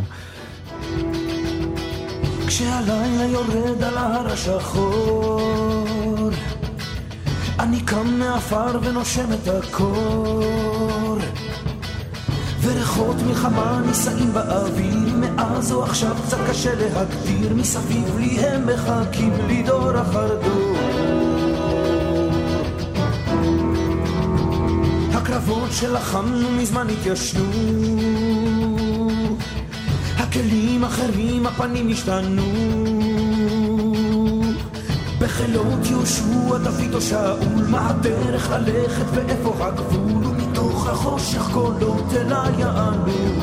כשהלילה יורד על ההר השחור, אני קם מאפר ונושם את הקור, וריחות מלחמה נישאים באוויר, מאז או עכשיו קצת קשה להגדיר, מסביב לי הם מחכים לי דור אחר דור. הקרבות שלחמנו מזמן התיישנו, הכלים אחרים, הפנים השתנו, בחילות יהושע, דוד או שאול, מה הדרך ללכת ואיפה הגבול, ומתוך החושך קולות אליי יענו,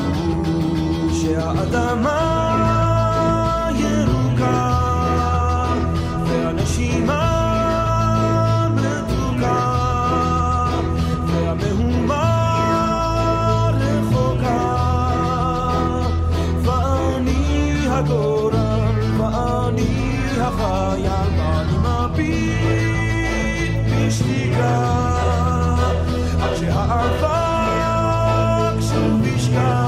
שהאדמה ירוקה והנשימה מתוקה והמהומה רחוקה, ואני הגורל ואני החייל, ואני מביט בשתיקה עד שהאבק שוב ישקע.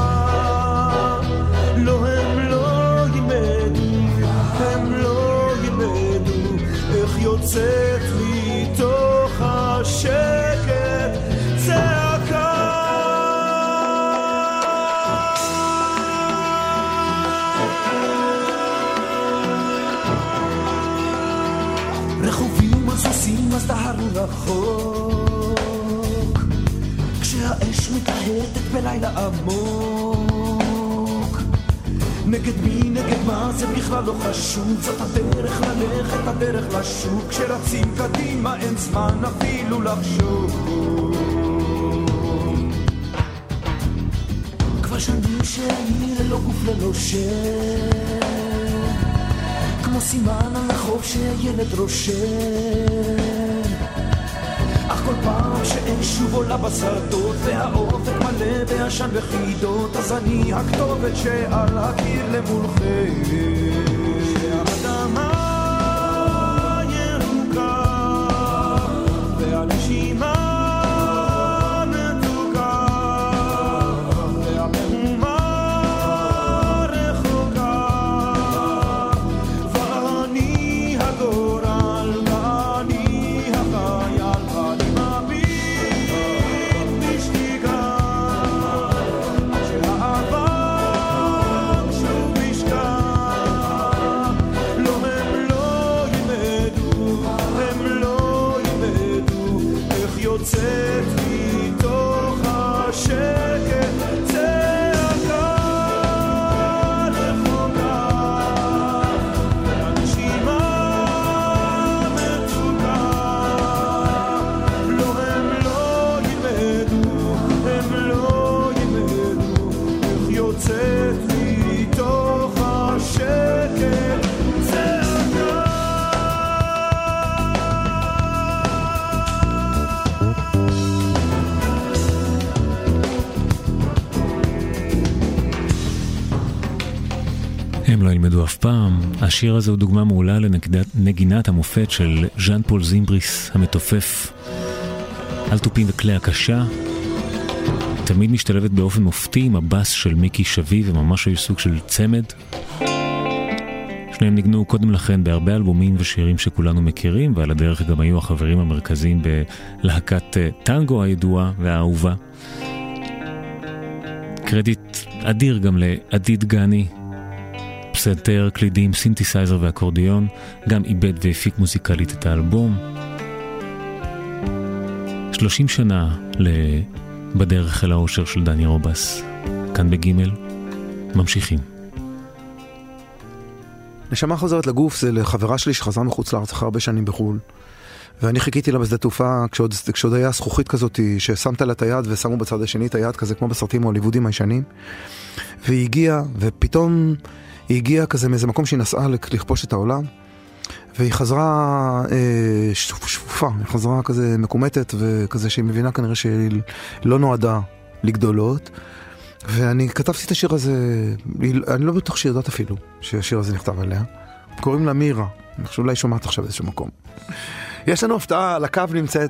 לא, הם לא ילמדו איך יוצאת מתוך השקט צעקה. רכובים על סוסים אז דהרנו רחוק, כשהאש מתלהטת בלילה עמוק, נגד מי נגד מה זה בכלל לא חשוב, זאת הדרך ללכת, הדרך לשוק, כשרצים קדימה אין זמן אפילו לחשוב. כבר שנים שאני ללא גוף ללא שם, כמו סימן על החוף שהילד רושם, אך כל פעם שאין שוב עולה בשדות והאופק מלא בעשן וחידות, אז אני הכתובת שעל הקיר למולכם, שהאדמה ירוקה והנשימה מתוקה והמהומה רחוקה, ואני הגורל ואני החייל, ואני מביט בשתיקה עד שהאבק שוב ישקע. לא, הם לא ילמדו איך יוצאת הם לא ילמדו אף פעם. השיר הזה הוא דוגמה מעולה לנגינת המופת של ז'אן פול זימבריס המתופף. על תופים וכלי הקשה. תמיד משתלבת באופן מופתי עם הבאס של מיקי שבי, וממש היו סוג של צמד. שניהם ניגנו קודם לכן בהרבה אלבומים ושירים שכולנו מכירים, ועל הדרך גם היו החברים המרכזיים בלהקת טנגו הידועה והאהובה. קרדיט אדיר גם לעדיד גני, פסנתר, קלידים, סינתסייזר ואקורדיון, גם איבד והפיק מוזיקלית את האלבום. 30 שנה בדרך אל האושר של דני רובס. כאן בגימל, ממשיכים. נשמה חוזרת לגוף, זה לחברה שלי שחזרה מחוץ לארץ אחרי הרבה שנים בחול. ואני חיכיתי לה בשדה תעופה כשעוד היה זכוכית כזאת ששמת לה את היד ושמו בצד השני את היד כזה כמו בסרטים ההוליוודיים הישנים. והיא הגיעה, ופתאום היא הגיעה כזה מאיזה מקום שהיא נסעה לכבוש את העולם. והיא חזרה שפופה, היא חזרה כזה מקומטת וכזה שהיא מבינה כנראה שהיא לא נועדה לגדולות. ואני כתבתי את השיר הזה, אני לא בטוח שידעת אפילו שהשיר הזה נכתב עליה. קוראים לה מירה, אני חושב אולי שומעת עכשיו איזשהו מקום. יש לנו הפתעה, על הקו נמצאת.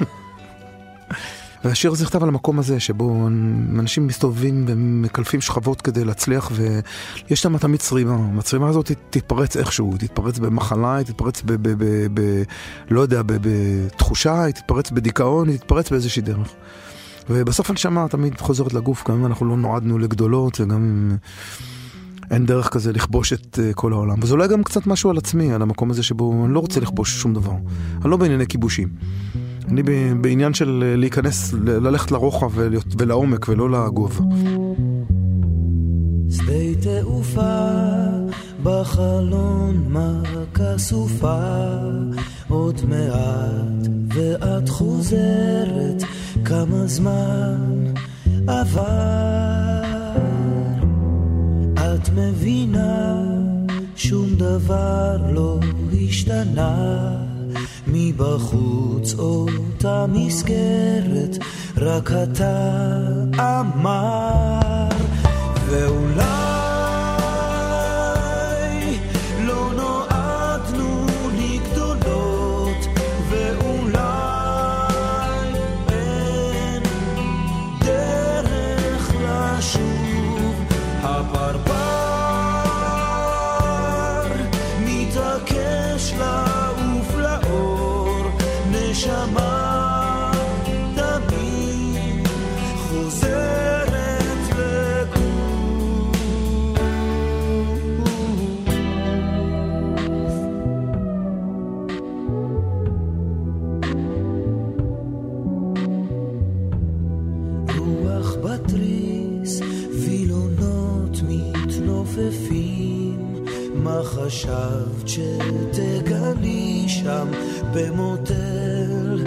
והשיר הזה נכתב על המקום הזה, שבו אנשים מסתובבים ומקלפים שכבות כדי להצליח, ויש שם תמיד צרימה. המצרימה הזאת תתפרץ איכשהו, תתפרץ במחלה, תתפרץ לא יודע, בתחושה, תתפרץ בדיכאון, תתפרץ באיזושהי דרך. ובסוף הנשמה תמיד חוזרת לגוף, גם אם אנחנו לא נועדנו לגדולות, וגם אם אין דרך כזה לכבוש את כל העולם. וזה אולי גם קצת משהו על עצמי, על המקום הזה שבו אני לא רוצה לכבוש שום דבר. אני לא בענייני כיבושים. אני בעניין של להיכנס, ללכת לרוחב ולעומק ולא לגובה. שדה תעופה בחלון מכה סופה, עוד מעט ואת חוזרת, כמה זמן עבר. את מבינה שום דבר לא השתנה, מבחוץ אותה מסגרת, רק אתה אמר. ואולי לא נועדנו לגדולות, ואולי אין דרך לשוב. הפרפר מתעקש לעוף לאור, נשמה תמיד חוזרת מה חשבת שתגלי שם במוטל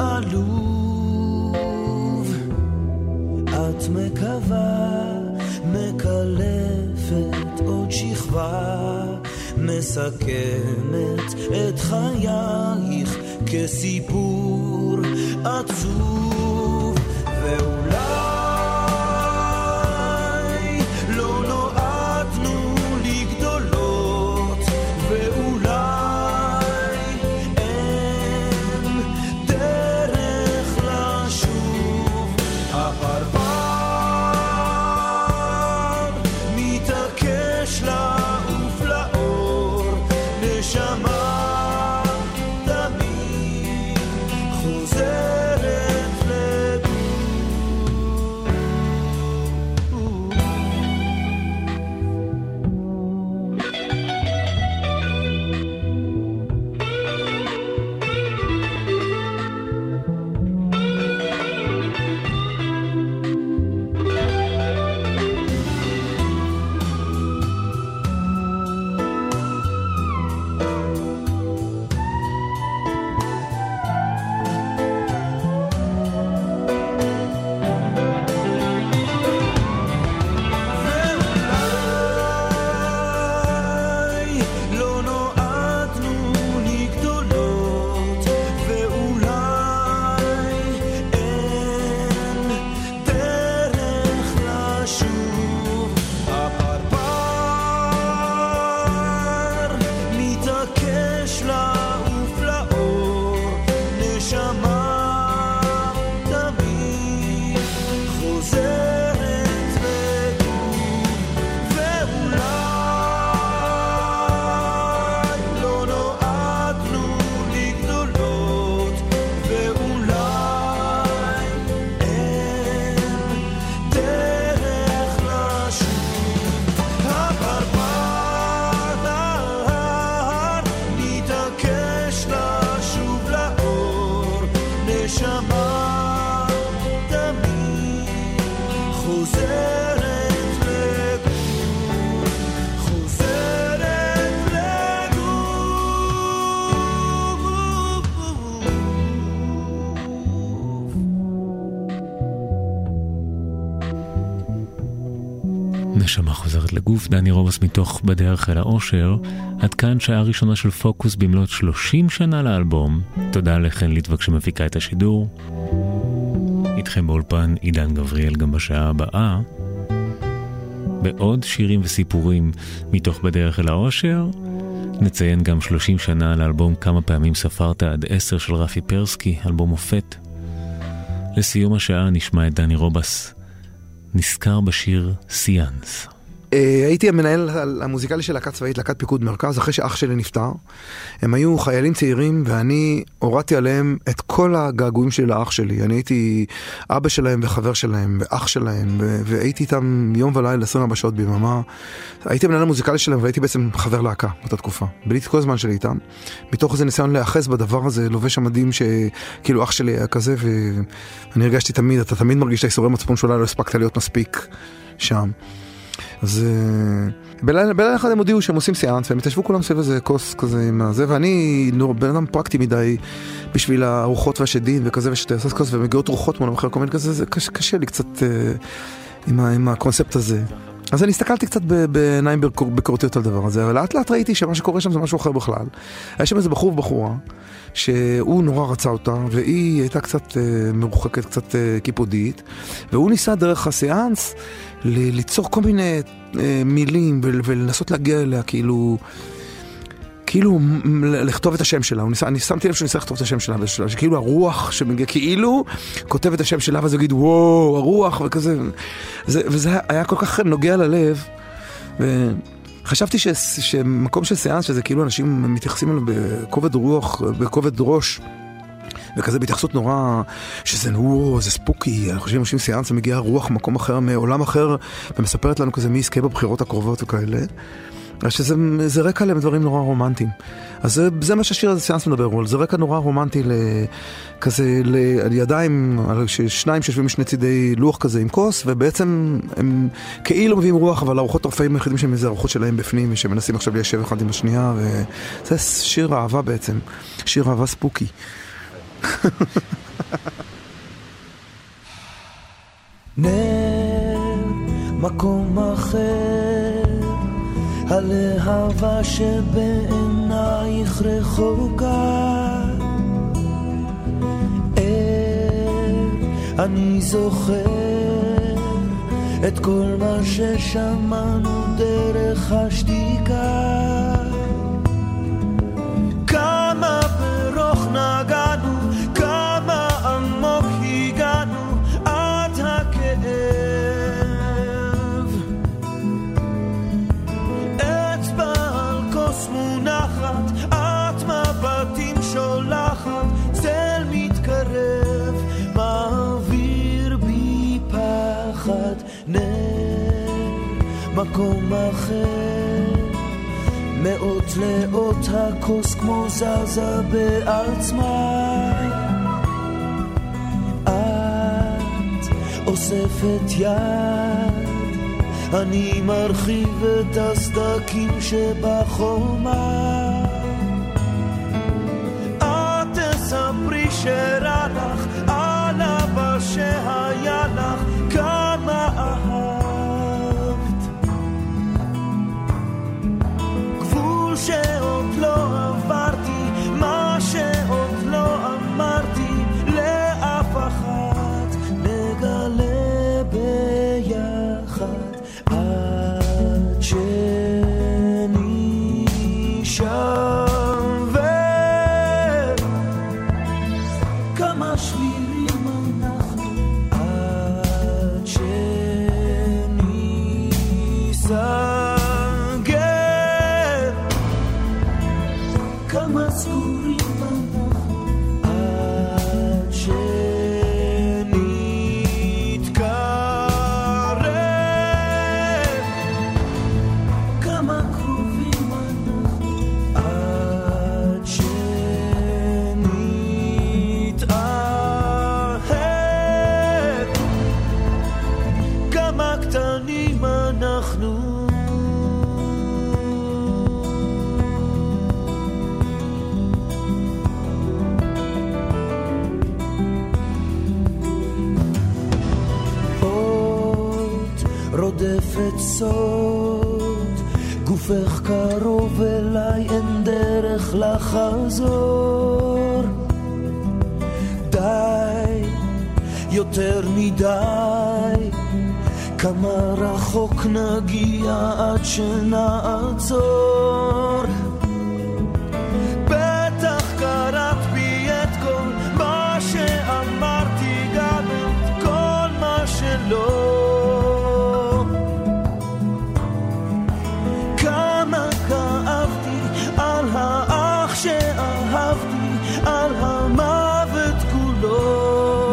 עלוב? את מקווה, מקלפת עוד שכבה, מסכמת את חייך כסיפור עצוב. ואולי חוזרת לגוף. הנשמה חוזרת לגוף, דני רובס מתוך בדרך אל האושר. עד כאן שעה ראשונה של פוקוס במלאת 30 שנה לאלבום. תודה לכן ליטבק שמפיקה את השידור. איתכם באולפן עידן גבריאל גם בשעה הבאה. בעוד שירים וסיפורים מתוך בדרך אל האושר, נציין גם 30 שנה לאלבום כמה פעמים ספרת עד 10 של רפי פרסקי, אלבום מופת. לסיום השעה נשמע את דני רובס נזכר בשיר סיאנס. הייתי המנהל המוזיקלי של להקת צבאית, להקת פיקוד מרכז, אחרי שאח שלי נפטר. הם היו חיילים צעירים, ואני הורדתי עליהם את כל הגעגועים שלי לאח שלי. אני הייתי אבא שלהם וחבר שלהם, ואח שלהם, והייתי איתם יום ולילה 24 שעות ביממה. הייתי המנהל המוזיקלי שלהם, והייתי בעצם חבר להקה באותה תקופה. ביליתי כל הזמן שלי איתם. מתוך איזה ניסיון להיאחז בדבר הזה, לובש המדים שכאילו אח שלי היה כזה, ואני הרגשתי תמיד, אתה תמיד מרגיש את האיסורי מצפון שאולי לא הספקת להיות מספיק שם. אז בלילה אחד הם הודיעו שהם עושים סיאנס, והם התיישבו כולם סביב איזה כוס כזה עם הזה, ואני בן אדם פרקטי מדי בשביל הרוחות והשדים וכזה, ושאתה עושה כוס ומגיעות רוחות מול המחיר קומנט כזה, זה קשה לי קצת עם הקונספט הזה. אז אני הסתכלתי קצת בעיניים ביקורתיות על דבר הזה, אבל לאט לאט ראיתי שמה שקורה שם זה משהו אחר בכלל. היה שם איזה בחור ובחורה, שהוא נורא רצה אותה, והיא הייתה קצת מרוחקת, קצת קיפודית, והוא ניסה דרך הסיאנס ליצור כל מיני מילים, ולנסות להגיע אליה, כאילו לכתוב את השם שלה. אני שמתי לב שהוא ניסה לכתוב את השם שלה, שכאילו הרוח שמגיע, כאילו כותב את השם שלה, ואז הוא יגיד, וואו, הרוח, וכזה. וזה היה כל כך נוגע ללב, וחשבתי שמקום של סיאנס, שזה כאילו אנשים מתייחסים אליו בכובד רוח, בכובד ראש, וכזה בהתייחסות נורא, שזה וואו, זה ספוקי, אנחנו חושבים סיאנס, ומגיע רוח מקום אחר, מעולם אחר, ומספרת לנו כזה מי יזכה בבחירות הקרובות וכאלה. שזה רקע להם דברים נורא רומנטיים. אז זה מה שהשיר הזה סיאנס מדבר על. זה רקע נורא רומנטי כזה לידיים, שניים שיושבים משני צידי לוח כזה עם כוס, ובעצם הם כאילו מביאים רוח, אבל הרוחות הרפאים היחידים שהם איזה הרוחות שלהם בפנים, שמנסים עכשיו ליישב אחד עם השנייה, וזה שיר אהבה בעצם. שיר אהבה ספוקי. נר מקום אחר, הלהבה שבעינייך רחוקה, אני זוכר את כל מה ששמענו דרך השתיקה, כמה ברוך נגענו, כמה עמוק הגענו עד הכאב, אצבע על כוס מונחת, את מבטים שולחת, צל מתקרב, מעביר בי פחד, נר מקום אחר, מאות לאות הכוס כמו זזה בעצמה, את אוספת יד, אני מרחיב את הסדקים שבחומה, את תספרי שרע לך על אבא שהיה לך, כמה אהבת, גבול שעוד לא עברתי, מה שעוד לא אמרתי לאף אחת, נגלה ביחד עד שנשבר, כמה שבירים אנחנו חפצות, גופך קרוב אליי, אין דרך לחזור. די, יותר מדי, כמה רחוק נגיע עד שנעצור. בטח קראת בי את כל מה שאמרתי, גם את כל מה שלא. כמה כאבתי על האח שאהבתי, על המוות כולו.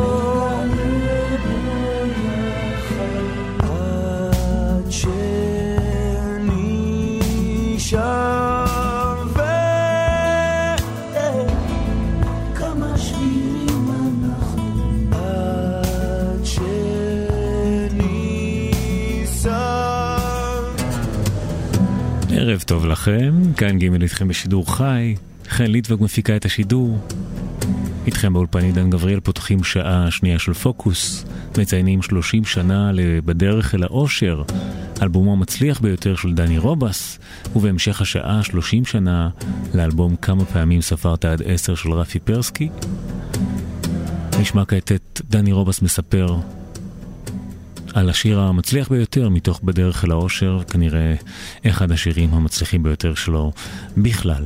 ערב טוב לכם, כאן ג' איתכם בשידור חי, חן ליטבק מפיקה את השידור. איתכם באולפן עידן גבריאל פותחים שעה שנייה של פוקוס, מציינים 30 שנה בדרך אל האושר, אלבומו המצליח ביותר של דני רובס, ובהמשך השעה 30 שנה לאלבום כמה פעמים ספרת עד 10 של רפי פרסקי. נשמע כעת את דני רובס מספר על השיר המצליח ביותר מתוך בדרך אל האושר, כנראה אחד השירים המצליחים ביותר שלו בכלל.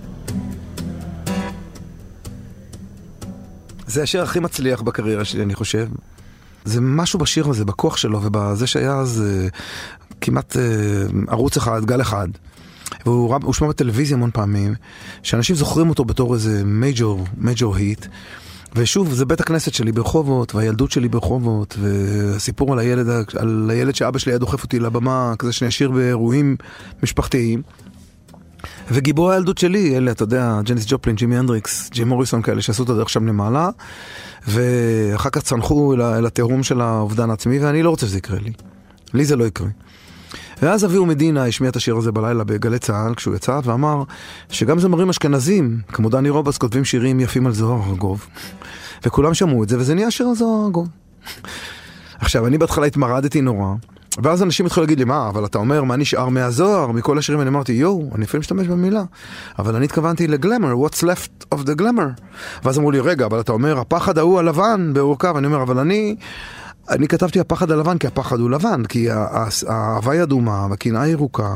זה השיר הכי מצליח בקריירה שלי, אני חושב. זה משהו בשיר הזה, בכוח שלו, ובזה שהיה אז כמעט ערוץ אחד, גל אחד. והוא שמע בטלוויזיה המון פעמים, שאנשים זוכרים אותו בתור איזה מייג'ור היט. ושוב, זה בית הכנסת שלי ברחובות, והילדות שלי ברחובות, וסיפור על הילד שאבא שלי היה דוחף אותי לבמה, כזה שאני אשיר באירועים משפחתיים. וגיבור הילדות שלי, אלה, אתה יודע, ג'ניס ג'ופלין, ג'ימי הנדריקס, ג'ים מוריסון כאלה, שעשו את הדרך שם למעלה, ואחר כך צנחו אל התיאום של האובדן העצמי, ואני לא רוצה שזה יקרה לי. לי זה לא יקרה. ואז אביהו מדינה השמיע את השיר הזה בלילה בגלי צהל, כשהוא יצא, ואמר שגם זמרים אשכנזים, כמו דני רובס, כותבים שירים יפים על זוהר ארגוב. וכולם שמעו את זה, וזה נהיה שיר על זוהר ארגוב. עכשיו, אני בהתחלה התמרדתי נורא, ואז אנשים התחילו להגיד לי, מה, אבל אתה אומר, מה נשאר מהזוהר? מכל השירים אני אמרתי, אני אפילו משתמש במילה. אבל אני התכוונתי לגלמר, what's left of the glamour. ואז אמרו לי, רגע, אבל אתה אומר, הפחד ההוא הלבן באורכה, ואני אומר, אבל אני כתבתי הפחד הלבן, כי הפחד הוא לבן, כי האהבה היא אדומה, והקנאה היא ירוקה,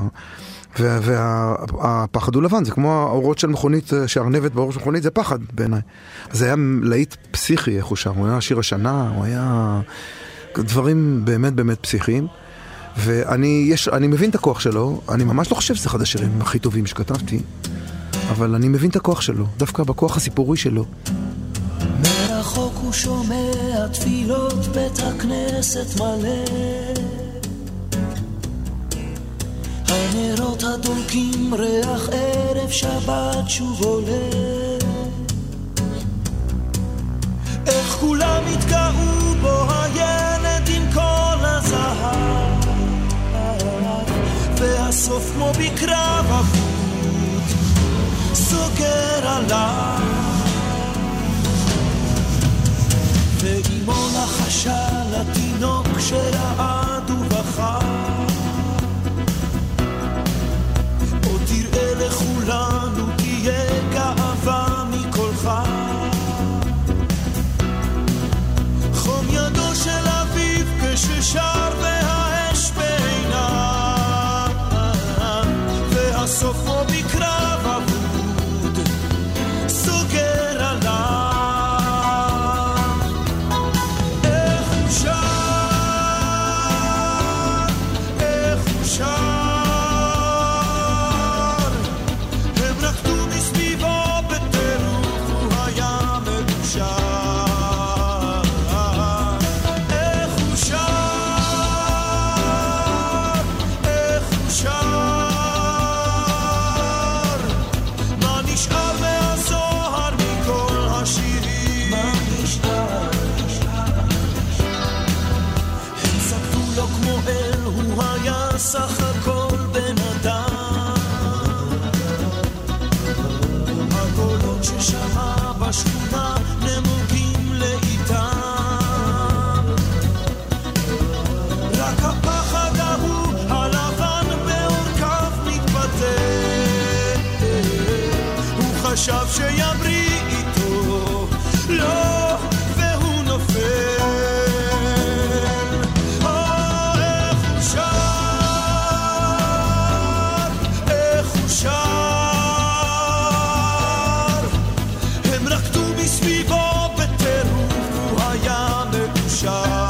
והפחד הוא לבן, זה כמו האורות של מכונית, שהארנבת באור של מכונית, זה פחד בעיניי. זה היה להיט פסיכי, איך הוא שר, הוא היה שיר השנה, הוא היה דברים באמת באמת פסיכיים, ואני מבין את הכוח שלו, אני ממש לא חושב שזה אחד השירים הכי טובים שכתבתי, אבל אני מבין את הכוח שלו, דווקא בכוח הסיפורי שלו. מרחוק הוא שומע תפילות בית הכנסת מלא, הנרות הדולקים ריח ערב שבת שוב עולה, איך כולם התגאו בו הילד עם כל הזהב, והסוף כמו בקרב אבוד סוגר עליו, ואימו לחשה לתינוק שרעד ובכה, עוד תראה לכולנו תהיה גאווה מקולך, חום ידו של אביב כששר והאש בעיניו, והסוף כמו בקרב אבוד סוגר עליו, חשב שימריא איתו, לא, והוא נופל. איך הוא שר, איך הוא שר, הם רקדו מסביבו בטירוף, הוא היה מאושר.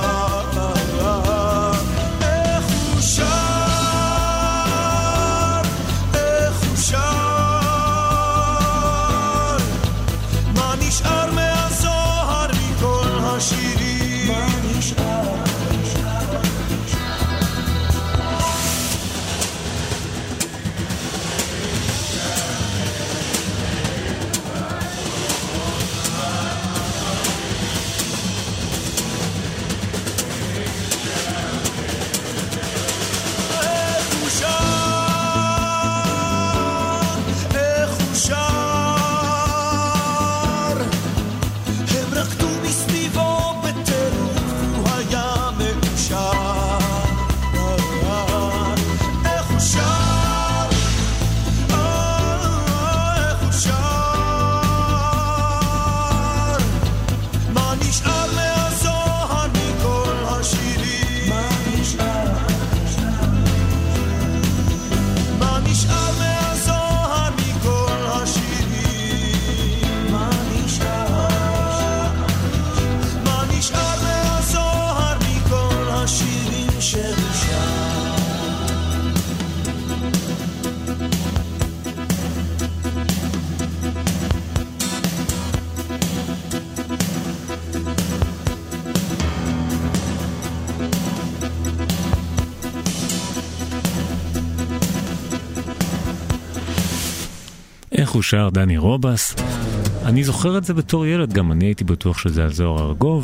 איך הוא שר, דני רובס. אני זוכר את זה בתור ילד, גם אני הייתי בטוח שזה על זוהר ארגוב.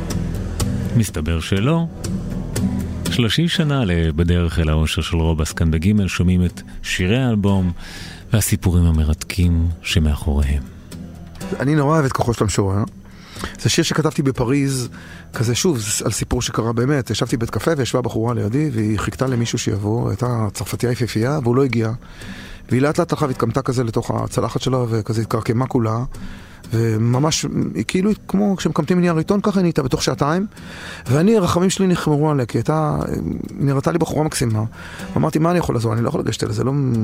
מסתבר שלא. 30 שנה בדרך אל האושר של רובס, כאן בגימל שומעים את שירי האלבום והסיפורים המרתקים שמאחוריהם. אני נורא אוהב את כוחו של המשורר. זה שיר שכתבתי בפריז, כזה שוב, על סיפור שקרה באמת. ישבתי בית קפה וישבה בחורה לידי, והיא חיכתה למישהו שיבוא, הייתה צרפתיה יפהפייה, והוא לא הגיע. והיא לאט לאט הלכה והתקמתה כזה לתוך הצלחת שלה, וכזה התקרקמה כולה, וממש, היא כאילו כמו כשמקמתים נייר עיתון, ככה היא נהייתה בתוך שעתיים, ואני, הרחמים שלי נחמרו עליה, כי נראתה לי בחורה מקסימה. אמרתי, מה אני יכול לעזור? אני לא יכול לגשת לזה,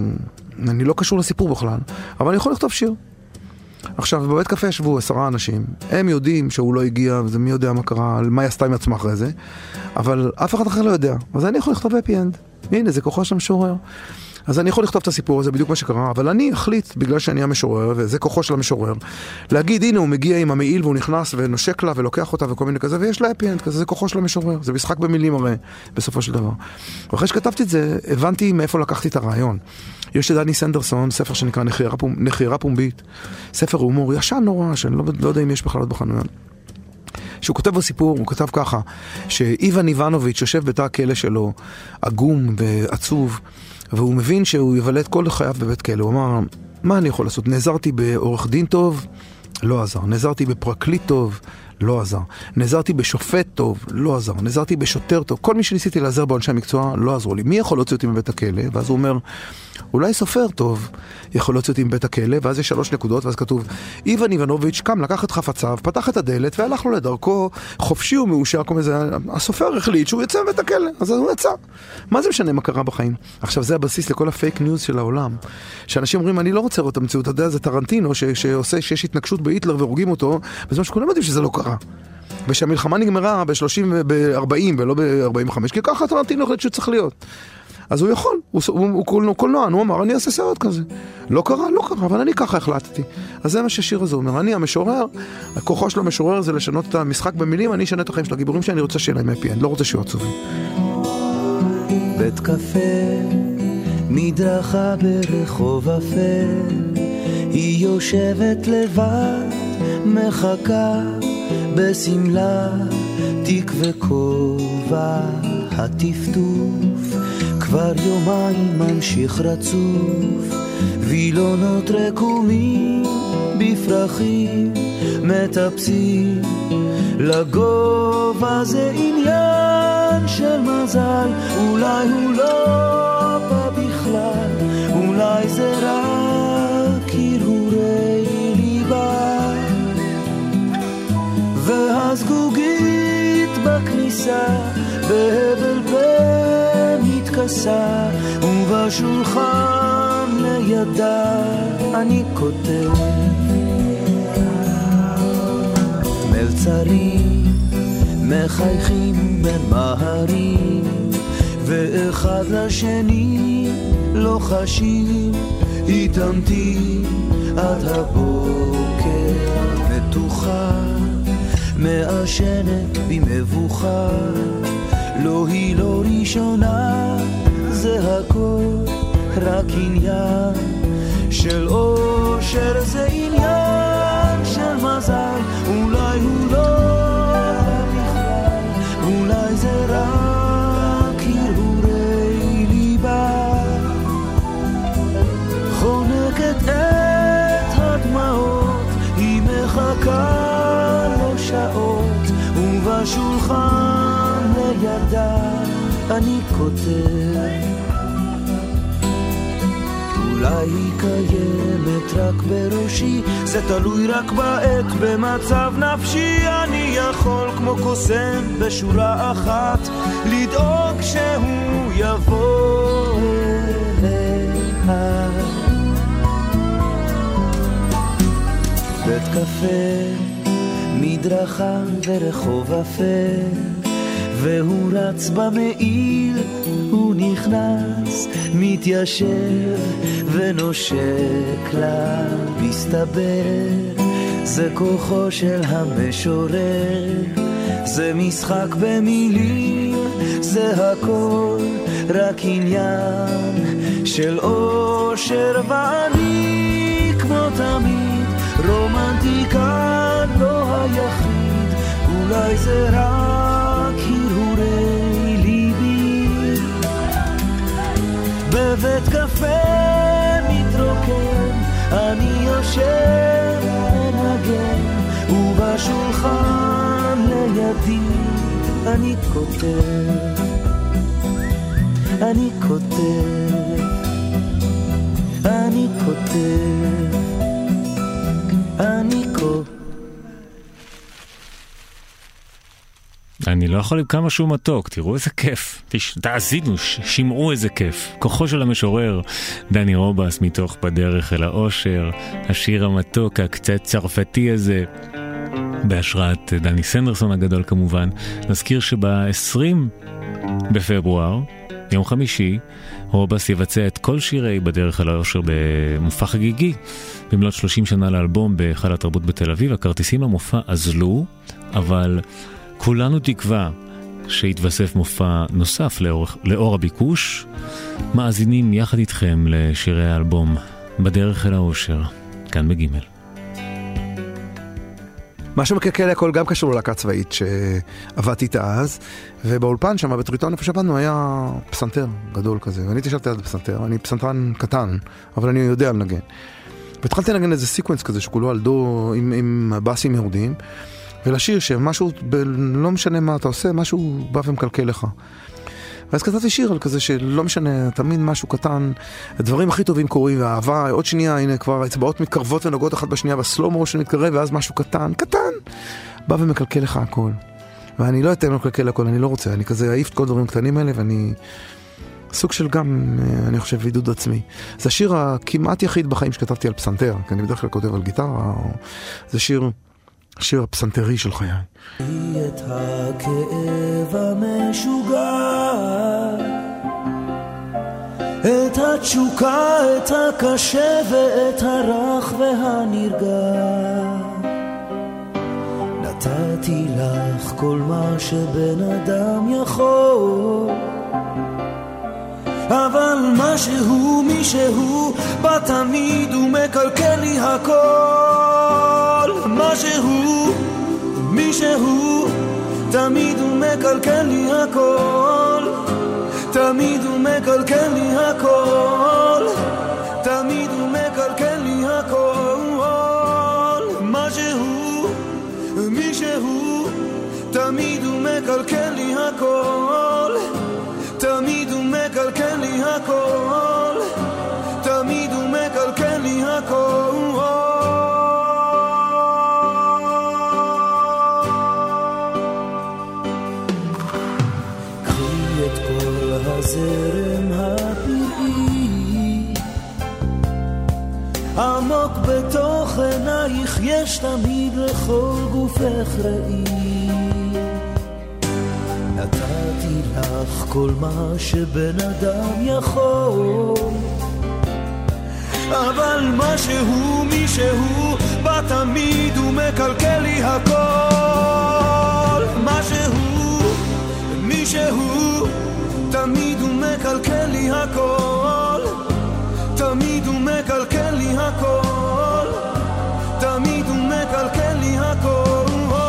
אני לא קשור לסיפור בכלל, אבל אני יכול לכתוב שיר. עכשיו, בבית קפה ישבו 10 אנשים, הם יודעים שהוא לא הגיע, ומי יודע מה קרה, מה היא עשתה עם עצמה אחרי זה, אבל אף אחד אחר לא יודע, אז אני יכול לכתוב happy end. הנה, זה כוחו של המשורר. אז אני יכול לכתוב את הסיפור הזה, בדיוק מה שקרה, אבל אני אחליט, בגלל שאני המשורר, וזה כוחו של המשורר, להגיד, הנה הוא מגיע עם המעיל, והוא נכנס ונושק לה ולוקח אותה וכל מיני כזה, ויש לה happy end כזה, זה כוחו של המשורר, זה משחק במילים הרי, בסופו של דבר. ואחרי שכתבתי את זה, הבנתי מאיפה לקחתי את הרעיון. יש לדני סנדרסון, ספר שנקרא נחירה פומבית, ספר הומור ישן נורא, שאני לא יודע אם יש בכלל בחנויות. שהוא כותב בסיפור, הוא כתב ככה, שאיוון איבנוביץ' יושב בתא הכלא שלו, עגום ועצוב, והוא מבין שהוא יבלה את כל חייו בבית כלא. הוא אמר, מה אני יכול לעשות? נעזרתי בעורך דין טוב, לא עזר. נעזרתי בפרקליט טוב, לא עזר. נעזרתי בשופט טוב, לא עזר. נעזרתי בשוטר טוב. כל מי שניסיתי לעזר באנשי המקצוע, לא עזרו לי. מי יכול להוציא אותי מבית הכלא? ואז הוא אומר, אולי סופר טוב יכול להוציא אותי מבית הכלא, ואז יש 3 נקודות, ואז כתוב, איוון איבנוביץ' קם, לקח את חפציו, פתח את הדלת, והלך לו לדרכו, חופשי ומאושר, כמו זה, הסופר החליט שהוא יצא מבית הכלא, אז הוא יצא. מה זה משנה מה קרה בחיים? עכשיו, זה הבסיס לכל הפייק ניוז של העולם. שאנשים אומרים, אני לא רוצה לראות את המציאות, אתה יודע, זה טרנטינו, שעושה שיש התנגשות בהיטלר והורגים אותו, בזמן שכולם יודעים שזה לא קרה. ושהמלחמה נגמרה ב-40 ולא ב-45, כי ככה טרנטינו החליט שצריך להיות. אז הוא יכול, הוא קולנוען, הוא אמר, אני אעשה סרט כזה. לא קרה, אבל אני ככה החלטתי. אז זה מה שהשיר הזה אומר, אני המשורר, הכוחו של המשורר זה לשנות את המשחק במילים, אני אשנה את החיים של הגיבורים שאני רוצה שיהיה להם happy end, לא רוצה שיהיו עצובים. בית קפה, מדרכה ברחוב אפל, היא יושבת לבד, מחכה בסמלה, תיק וכובע, הטפטוף כבר יומיים ממשיך רצוף, וילונות רקומים בפרחים מטפסים לגובה, זה עניין של מזל, אולי הוא לא בא בכלל, אולי זה רק הרהורי חיה בהבל במתכסה, ובשולחן לידה אני כותב. מלצרים מחייכים בין מהרים, ואחד לשני לא חשים, התאמתי עד הבוקר מתוחה, מעשנת במבוכה, לא היא לא ראשונה, זה הכל רק עניין של אושר, זה עניין של מזל, אולי הוא לא בכלל, אולי זה רק הרהורי ליבה, חונקת את הדמעות, היא מחכה לו שעות, ובשולחן לידה אני כותב. אולי היא קיימת רק בראשי, זה תלוי רק בעת, במצב נפשי, אני יכול כמו קוסם בשורה אחת לדאוג שהוא יבוא אליה. בית קפה, מדרכה ורחוב אפל, והוא רץ במעיל, הוא נכנס, מתיישב ונושק לה, מסתבר זה כוחו של המשורר, זה משחק במילים, זה הכל רק עניין של אושר, ואני כמו תמיד רומנטיקן לא היחיד, אולי זה רק הרהורי ליבי, בבית קפה מתרוקן, אני יושב ונגן, ובשולחן לידי אני כותב, אני כותב, אני כותב, אני כותב. אני לא יכול עם כמה שהוא מתוק, תראו איזה כיף, תאזינו, שמעו איזה כיף. כוחו של המשורר דני רובס מתוך בדרך אל האושר, השיר המתוק הקצת צרפתי הזה, בהשראת דני סנדרסון הגדול כמובן. נזכיר שב-20 בפברואר, יום חמישי, רובס יבצע את כל שירי בדרך אל האושר במופע חגיגי, במלאת 30 שנה לאלבום בהיכל התרבות בתל אביב. הכרטיסים למופע אזלו, אבל כולנו תקווה שיתווסף מופע נוסף לאור הביקוש. מאזינים יחד איתכם לשירי האלבום בדרך אל האושר, כאן בגימל. מה שמקלקל הכל גם קשור ללהקה צבאית שעבדתי איתה אז, ובאולפן שם בטריטון איפה שעבדנו היה פסנתר גדול כזה, ואני תשאלתי על פסנתר, אני פסנתרן קטן, אבל אני יודע לנגן. והתחלתי לנגן איזה סיקוונס כזה שכולו על דו עם בסים יורדים, ולשיר שמשהו, לא משנה מה אתה עושה, משהו בא ומקלקל לך. ואז כתבתי שיר על כזה שלא משנה, תמיד משהו קטן, הדברים הכי טובים קורים, והאהבה, עוד שנייה, הנה כבר האצבעות מתקרבות ונוגעות אחת בשנייה, בסלומו שמתקרב, ואז משהו קטן, בא ומקלקל לך הכל. ואני לא אתן לו לקלקל הכל, אני לא רוצה, אני כזה אעיף את כל דברים קטנים האלה, ואני סוג של גם, אני חושב, עידוד עצמי. זה השיר הכמעט יחיד בחיים שכתבתי על פסנתר, כי אני בדרך כלל כותב על גיטרה, זה שיר הפסנתרי של חיי. את הכאב המשוגע, את התשוקה, את הקשה ואת הרך והנרגע, נתתי לך כל מה שבן אדם יכול, אבל משהו מישהו בתמיד הוא מקלקל לי הכל, משהו מישהו תמיד הוא מקלקל לי הכל, תמיד הוא מקלקל לי הכל, תמיד הוא מקלקל לי הכל, משהו מישהו תמיד הוא מקלקל לי הכל, תמיד הוא מקלקל לי הכל, תמיד הוא מקלקל לי הכל. עלייך יש תמיד לכל גופך ראי. נתתי לך כל מה שבן אדם יכול, אבל משהו מישהו בא תמיד ומקלקל לי הכל. משהו מישהו תמיד ומקלקל לי הכל. תמיד ומקלקל לי הכל. תמיד ומקלקל לי הכל.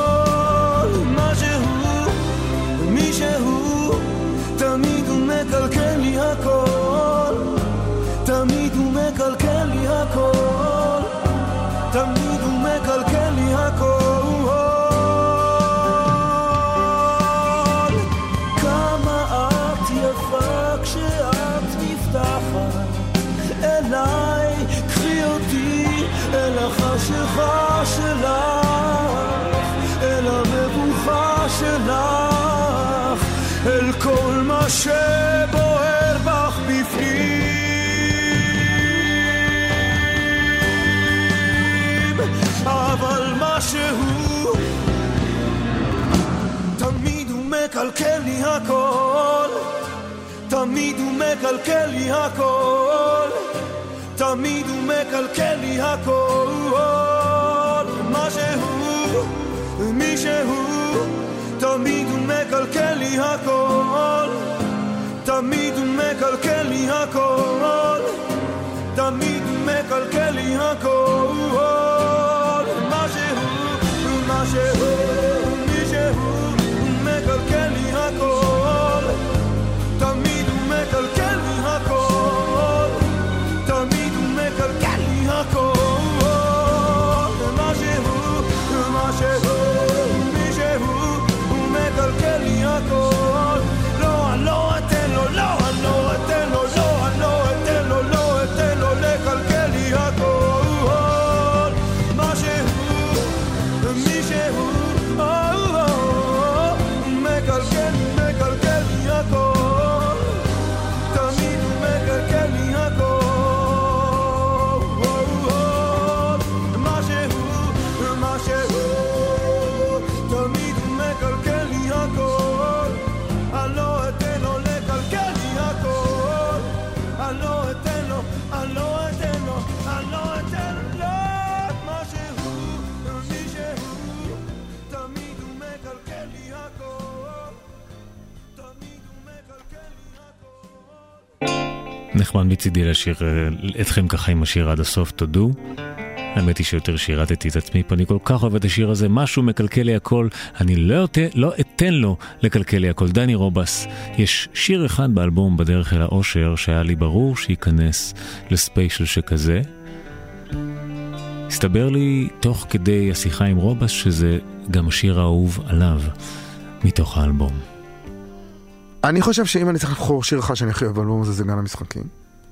משהו מישהו תמיד ומקלקל לי הכל. תמיד הוא מקלקל לי הכל. תמיד הוא מקלקל לי הכל. כמה את יפה כשאת נפתחת אליי, קחי אותי אל החשיכה שלך, אל המבוכה שלך, אל כל מה שבוער בך בפנים. אבל משהו תמיד הוא מקלקל לי הכל. תמיד הוא מקלקל לי הכל. תמיד הוא מקלקל לי הכל. משהו מישהו תמיד הוא מקלקל לי הכל. תמיד הוא מקלקל לי הכל. תמיד הוא מקלקל לי הכל. משהו מישהו מקלקל לי הכל. תמיד הוא מקלקל לי הכל. תמיד הוא מקלקל לי הכל. משהו מישהו מקלקל לי הכל. לא, אני לא אתן לו, לא, אני לא אתן לו, לא, אני לא אתן לו, לא אתן לו לקלקל לי הכל. נחמד מצידי לשיר אתכם ככה עם השיר עד הסוף, תודו. האמת היא שיותר שירתתי את עצמי פה, אני כל כך אוהב את השיר הזה, משהו מקלקל לי הכל, אני לא אתן לו לקלקל לי הכל. דני רובס, יש שיר אחד באלבום בדרך אל האושר שהיה לי ברור שייכנס לספיישל שכזה. הסתבר לי תוך כדי השיחה עם רובס שזה גם השיר האהוב עליו מתוך האלבום. אני חושב שאם אני צריך לבחור שיר אחד שאני הכי אוהב באלבום הזה, זה גן המשחקים.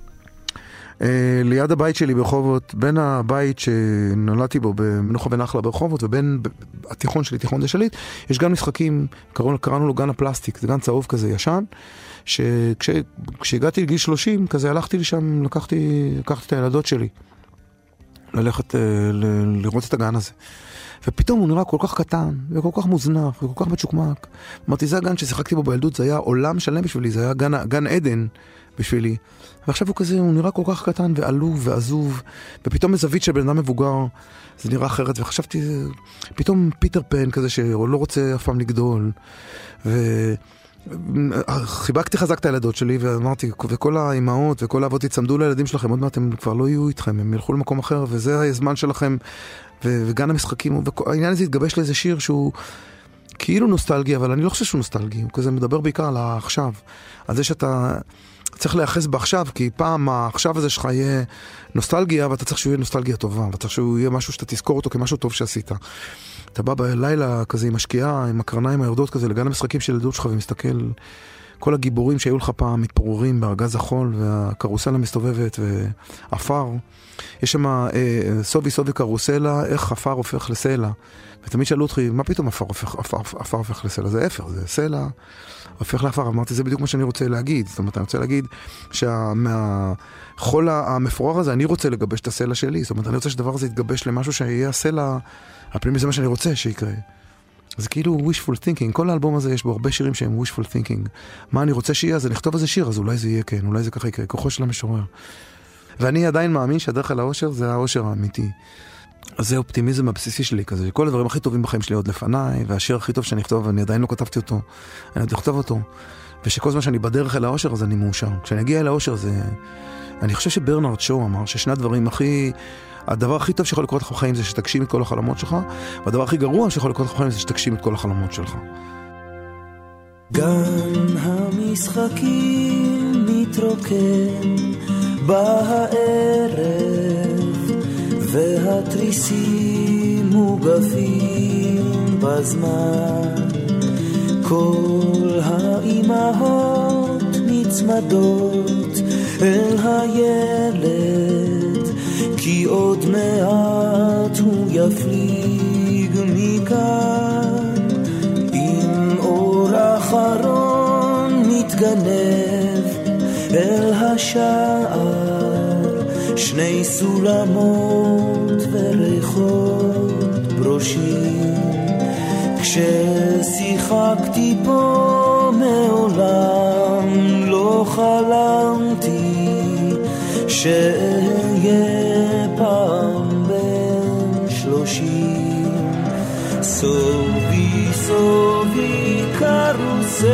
ליד הבית שלי ברחובות, בין הבית שנולדתי בו במנוחה ונחלה ברחובות, ובין התיכון שלי, תיכון דשלית, יש גן משחקים, קראנו לו גן הפלסטיק, זה גן צהוב כזה ישן, שכשהגעתי לגיל 30, כזה הלכתי לשם, לקחתי את הילדות שלי, ללכת לראות את הגן הזה. ופתאום הוא נראה כל כך קטן, וכל כך מוזנח, וכל כך מצ'וקמק. אמרתי, זה הגן ששיחקתי בו בילדות, זה היה עולם שלם בשבילי, זה היה גן עדן בשבילי. ועכשיו הוא נראה כל כך קטן ועלוב ועזוב, ופתאום מזווית של בן אדם מבוגר, זה נראה אחרת, וחשבתי, פתאום פיטר פן כזה שלא רוצה אף פעם לגדול, חיבקתי חזק את הילדות שלי, ואמרתי, וכל האימהות וכל האבות יצמדו לילדים שלכם, עוד מעט הם כבר לא יהיו איתכם, הם ילכו למקום אחר, וזה הזמן שלכם, וגן המשחקים, והעניין הזה התגבש לאיזה שיר שהוא כאילו נוסטלגי, אבל אני לא חושב שהוא נוסטלגי, הוא כזה מדבר בעיקר על העכשיו, על זה שאתה צריך להיחס בעכשיו, כי פעם העכשיו הזה שלך יהיה נוסטלגיה, ואתה צריך שהוא יהיה נוסטלגיה טובה, ואתה צריך שהוא יהיה משהו שאתה תזכור אותו כמשהו טוב שעשית. אתה בא בלילה כזה עם השקיעה, עם הקרניים היורדות כזה, לגן המשחקים של ילדות שלך, ומסתכל כל הגיבורים שהיו לך פעם מתפוררים בארגז החול, והקרוסלה מסתובבת ואפר. יש שם סובי קרוסלה, איך אפר הופך לסלע. ותמיד שאלו אותי, מה פתאום אפר הופך לסלע? זה אפר, זה סלע, הופך לאפר. אמרתי, זה בדיוק מה שאני רוצה להגיד. זאת אומרת, אני רוצה להגיד מהחול המפורר הזה, אני רוצה לגבש את הסלע שלי. זאת אומרת, אני רוצה שדבר הזה יתגבש למשהו שיהיה הסלע הפנימי, זה מה שאני רוצה שיקרה. זה כאילו wishful thinking. כל האלבום הזה יש בו הרבה שירים שהם wishful thinking. מה אני רוצה שיהיה? אז אני אכתוב איזה שיר, אז אולי זה יהיה כן, אולי זה ככה יקרה. כוחו של המשורר. ואני עדיין מאמין שהדרך אל האושר זה האושר האמיתי. אז זה אופטימיזם הבסיסי שלי כזה. כל הדברים הכי טובים בחיים שלי עוד לפניי, והשיר הכי טוב שאני אכתוב, אני עדיין לא כתבתי אותו. אני עוד אכתוב אותו. ושכל זמן שאני בדרך אל האושר, אז אני מאושר. כשאני אגיע אל האושר זה... אני חושב שברנרד שו אמר ששני הדברים הדבר הכי טוב שיכול לקרות לך בחיים זה שתגשים את כל החלומות שלך, והדבר הכי גרוע שיכול לקרות לך בחיים זה שתגשים את כל החלומות שלך. גן המשחקים מתרוקן בערב, והתריסים מוגפים בזמן. כל האימהות נצמדות אל הילד, כי עוד מעט הוא יפליג מכאן. עם אור אחרון מתגנב אל השער, שני סולמות וריחות ברושים. כששיחקתי פה מעולם לא חלמתי שאהיה פעם בן 30. סובי סובי קרוסלה,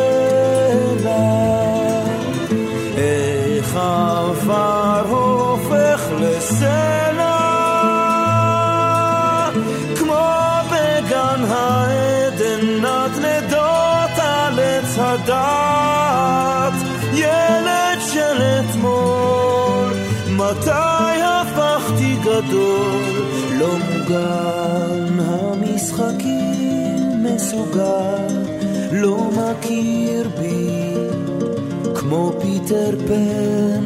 איך עבר הופך לסלע, כמו בגן העדן נדנדות על עץ הדת. ילד של אתמול, מתי הפכתי גדול, לא מוגן המשחקים מסוגל, לא מכיר בי, כמו פיטר פן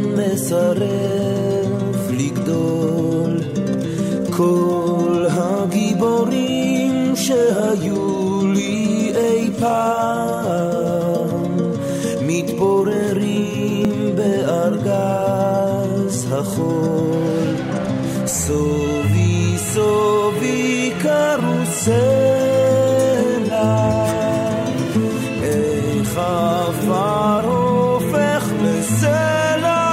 מסרב לגדול. כל הגיבורים שהיו לי אי פעם מתפוררים בארגז החול. סובי סובי קרוסלה, איך עפר הופך לסלע,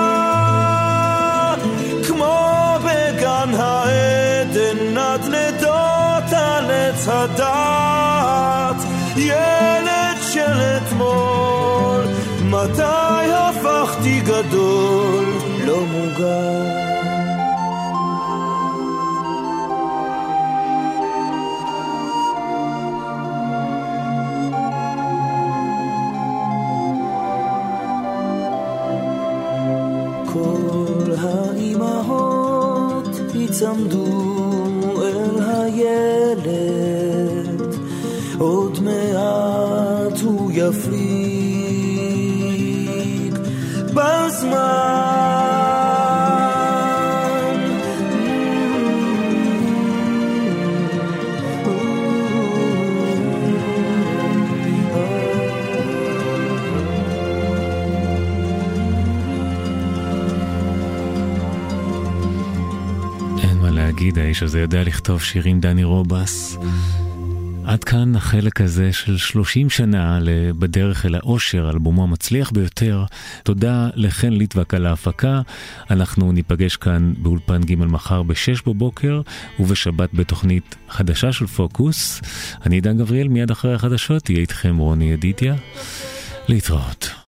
כמו בגן העדן נדנדות על עץ הדת. ילד של אתמול, מתי הפכתי גדול, לא מוגן. כל האימהות יצמדו אל הילד, עוד מעט הוא יפליג בזמן. אין מה להגיד, האיש הזה יודע לכתוב שירים, דני רובס. עד כאן החלק הזה של 30 שנה בדרך אל האושר, אלבומו המצליח ביותר. תודה לחן ליטבק על ההפקה. אנחנו ניפגש כאן באולפן ג' מחר ב-6 בבוקר, ובשבת בתוכנית חדשה של פוקוס. אני דן גבריאל, מיד אחרי החדשות תהיה איתכם רוני ידידיה. להתראות.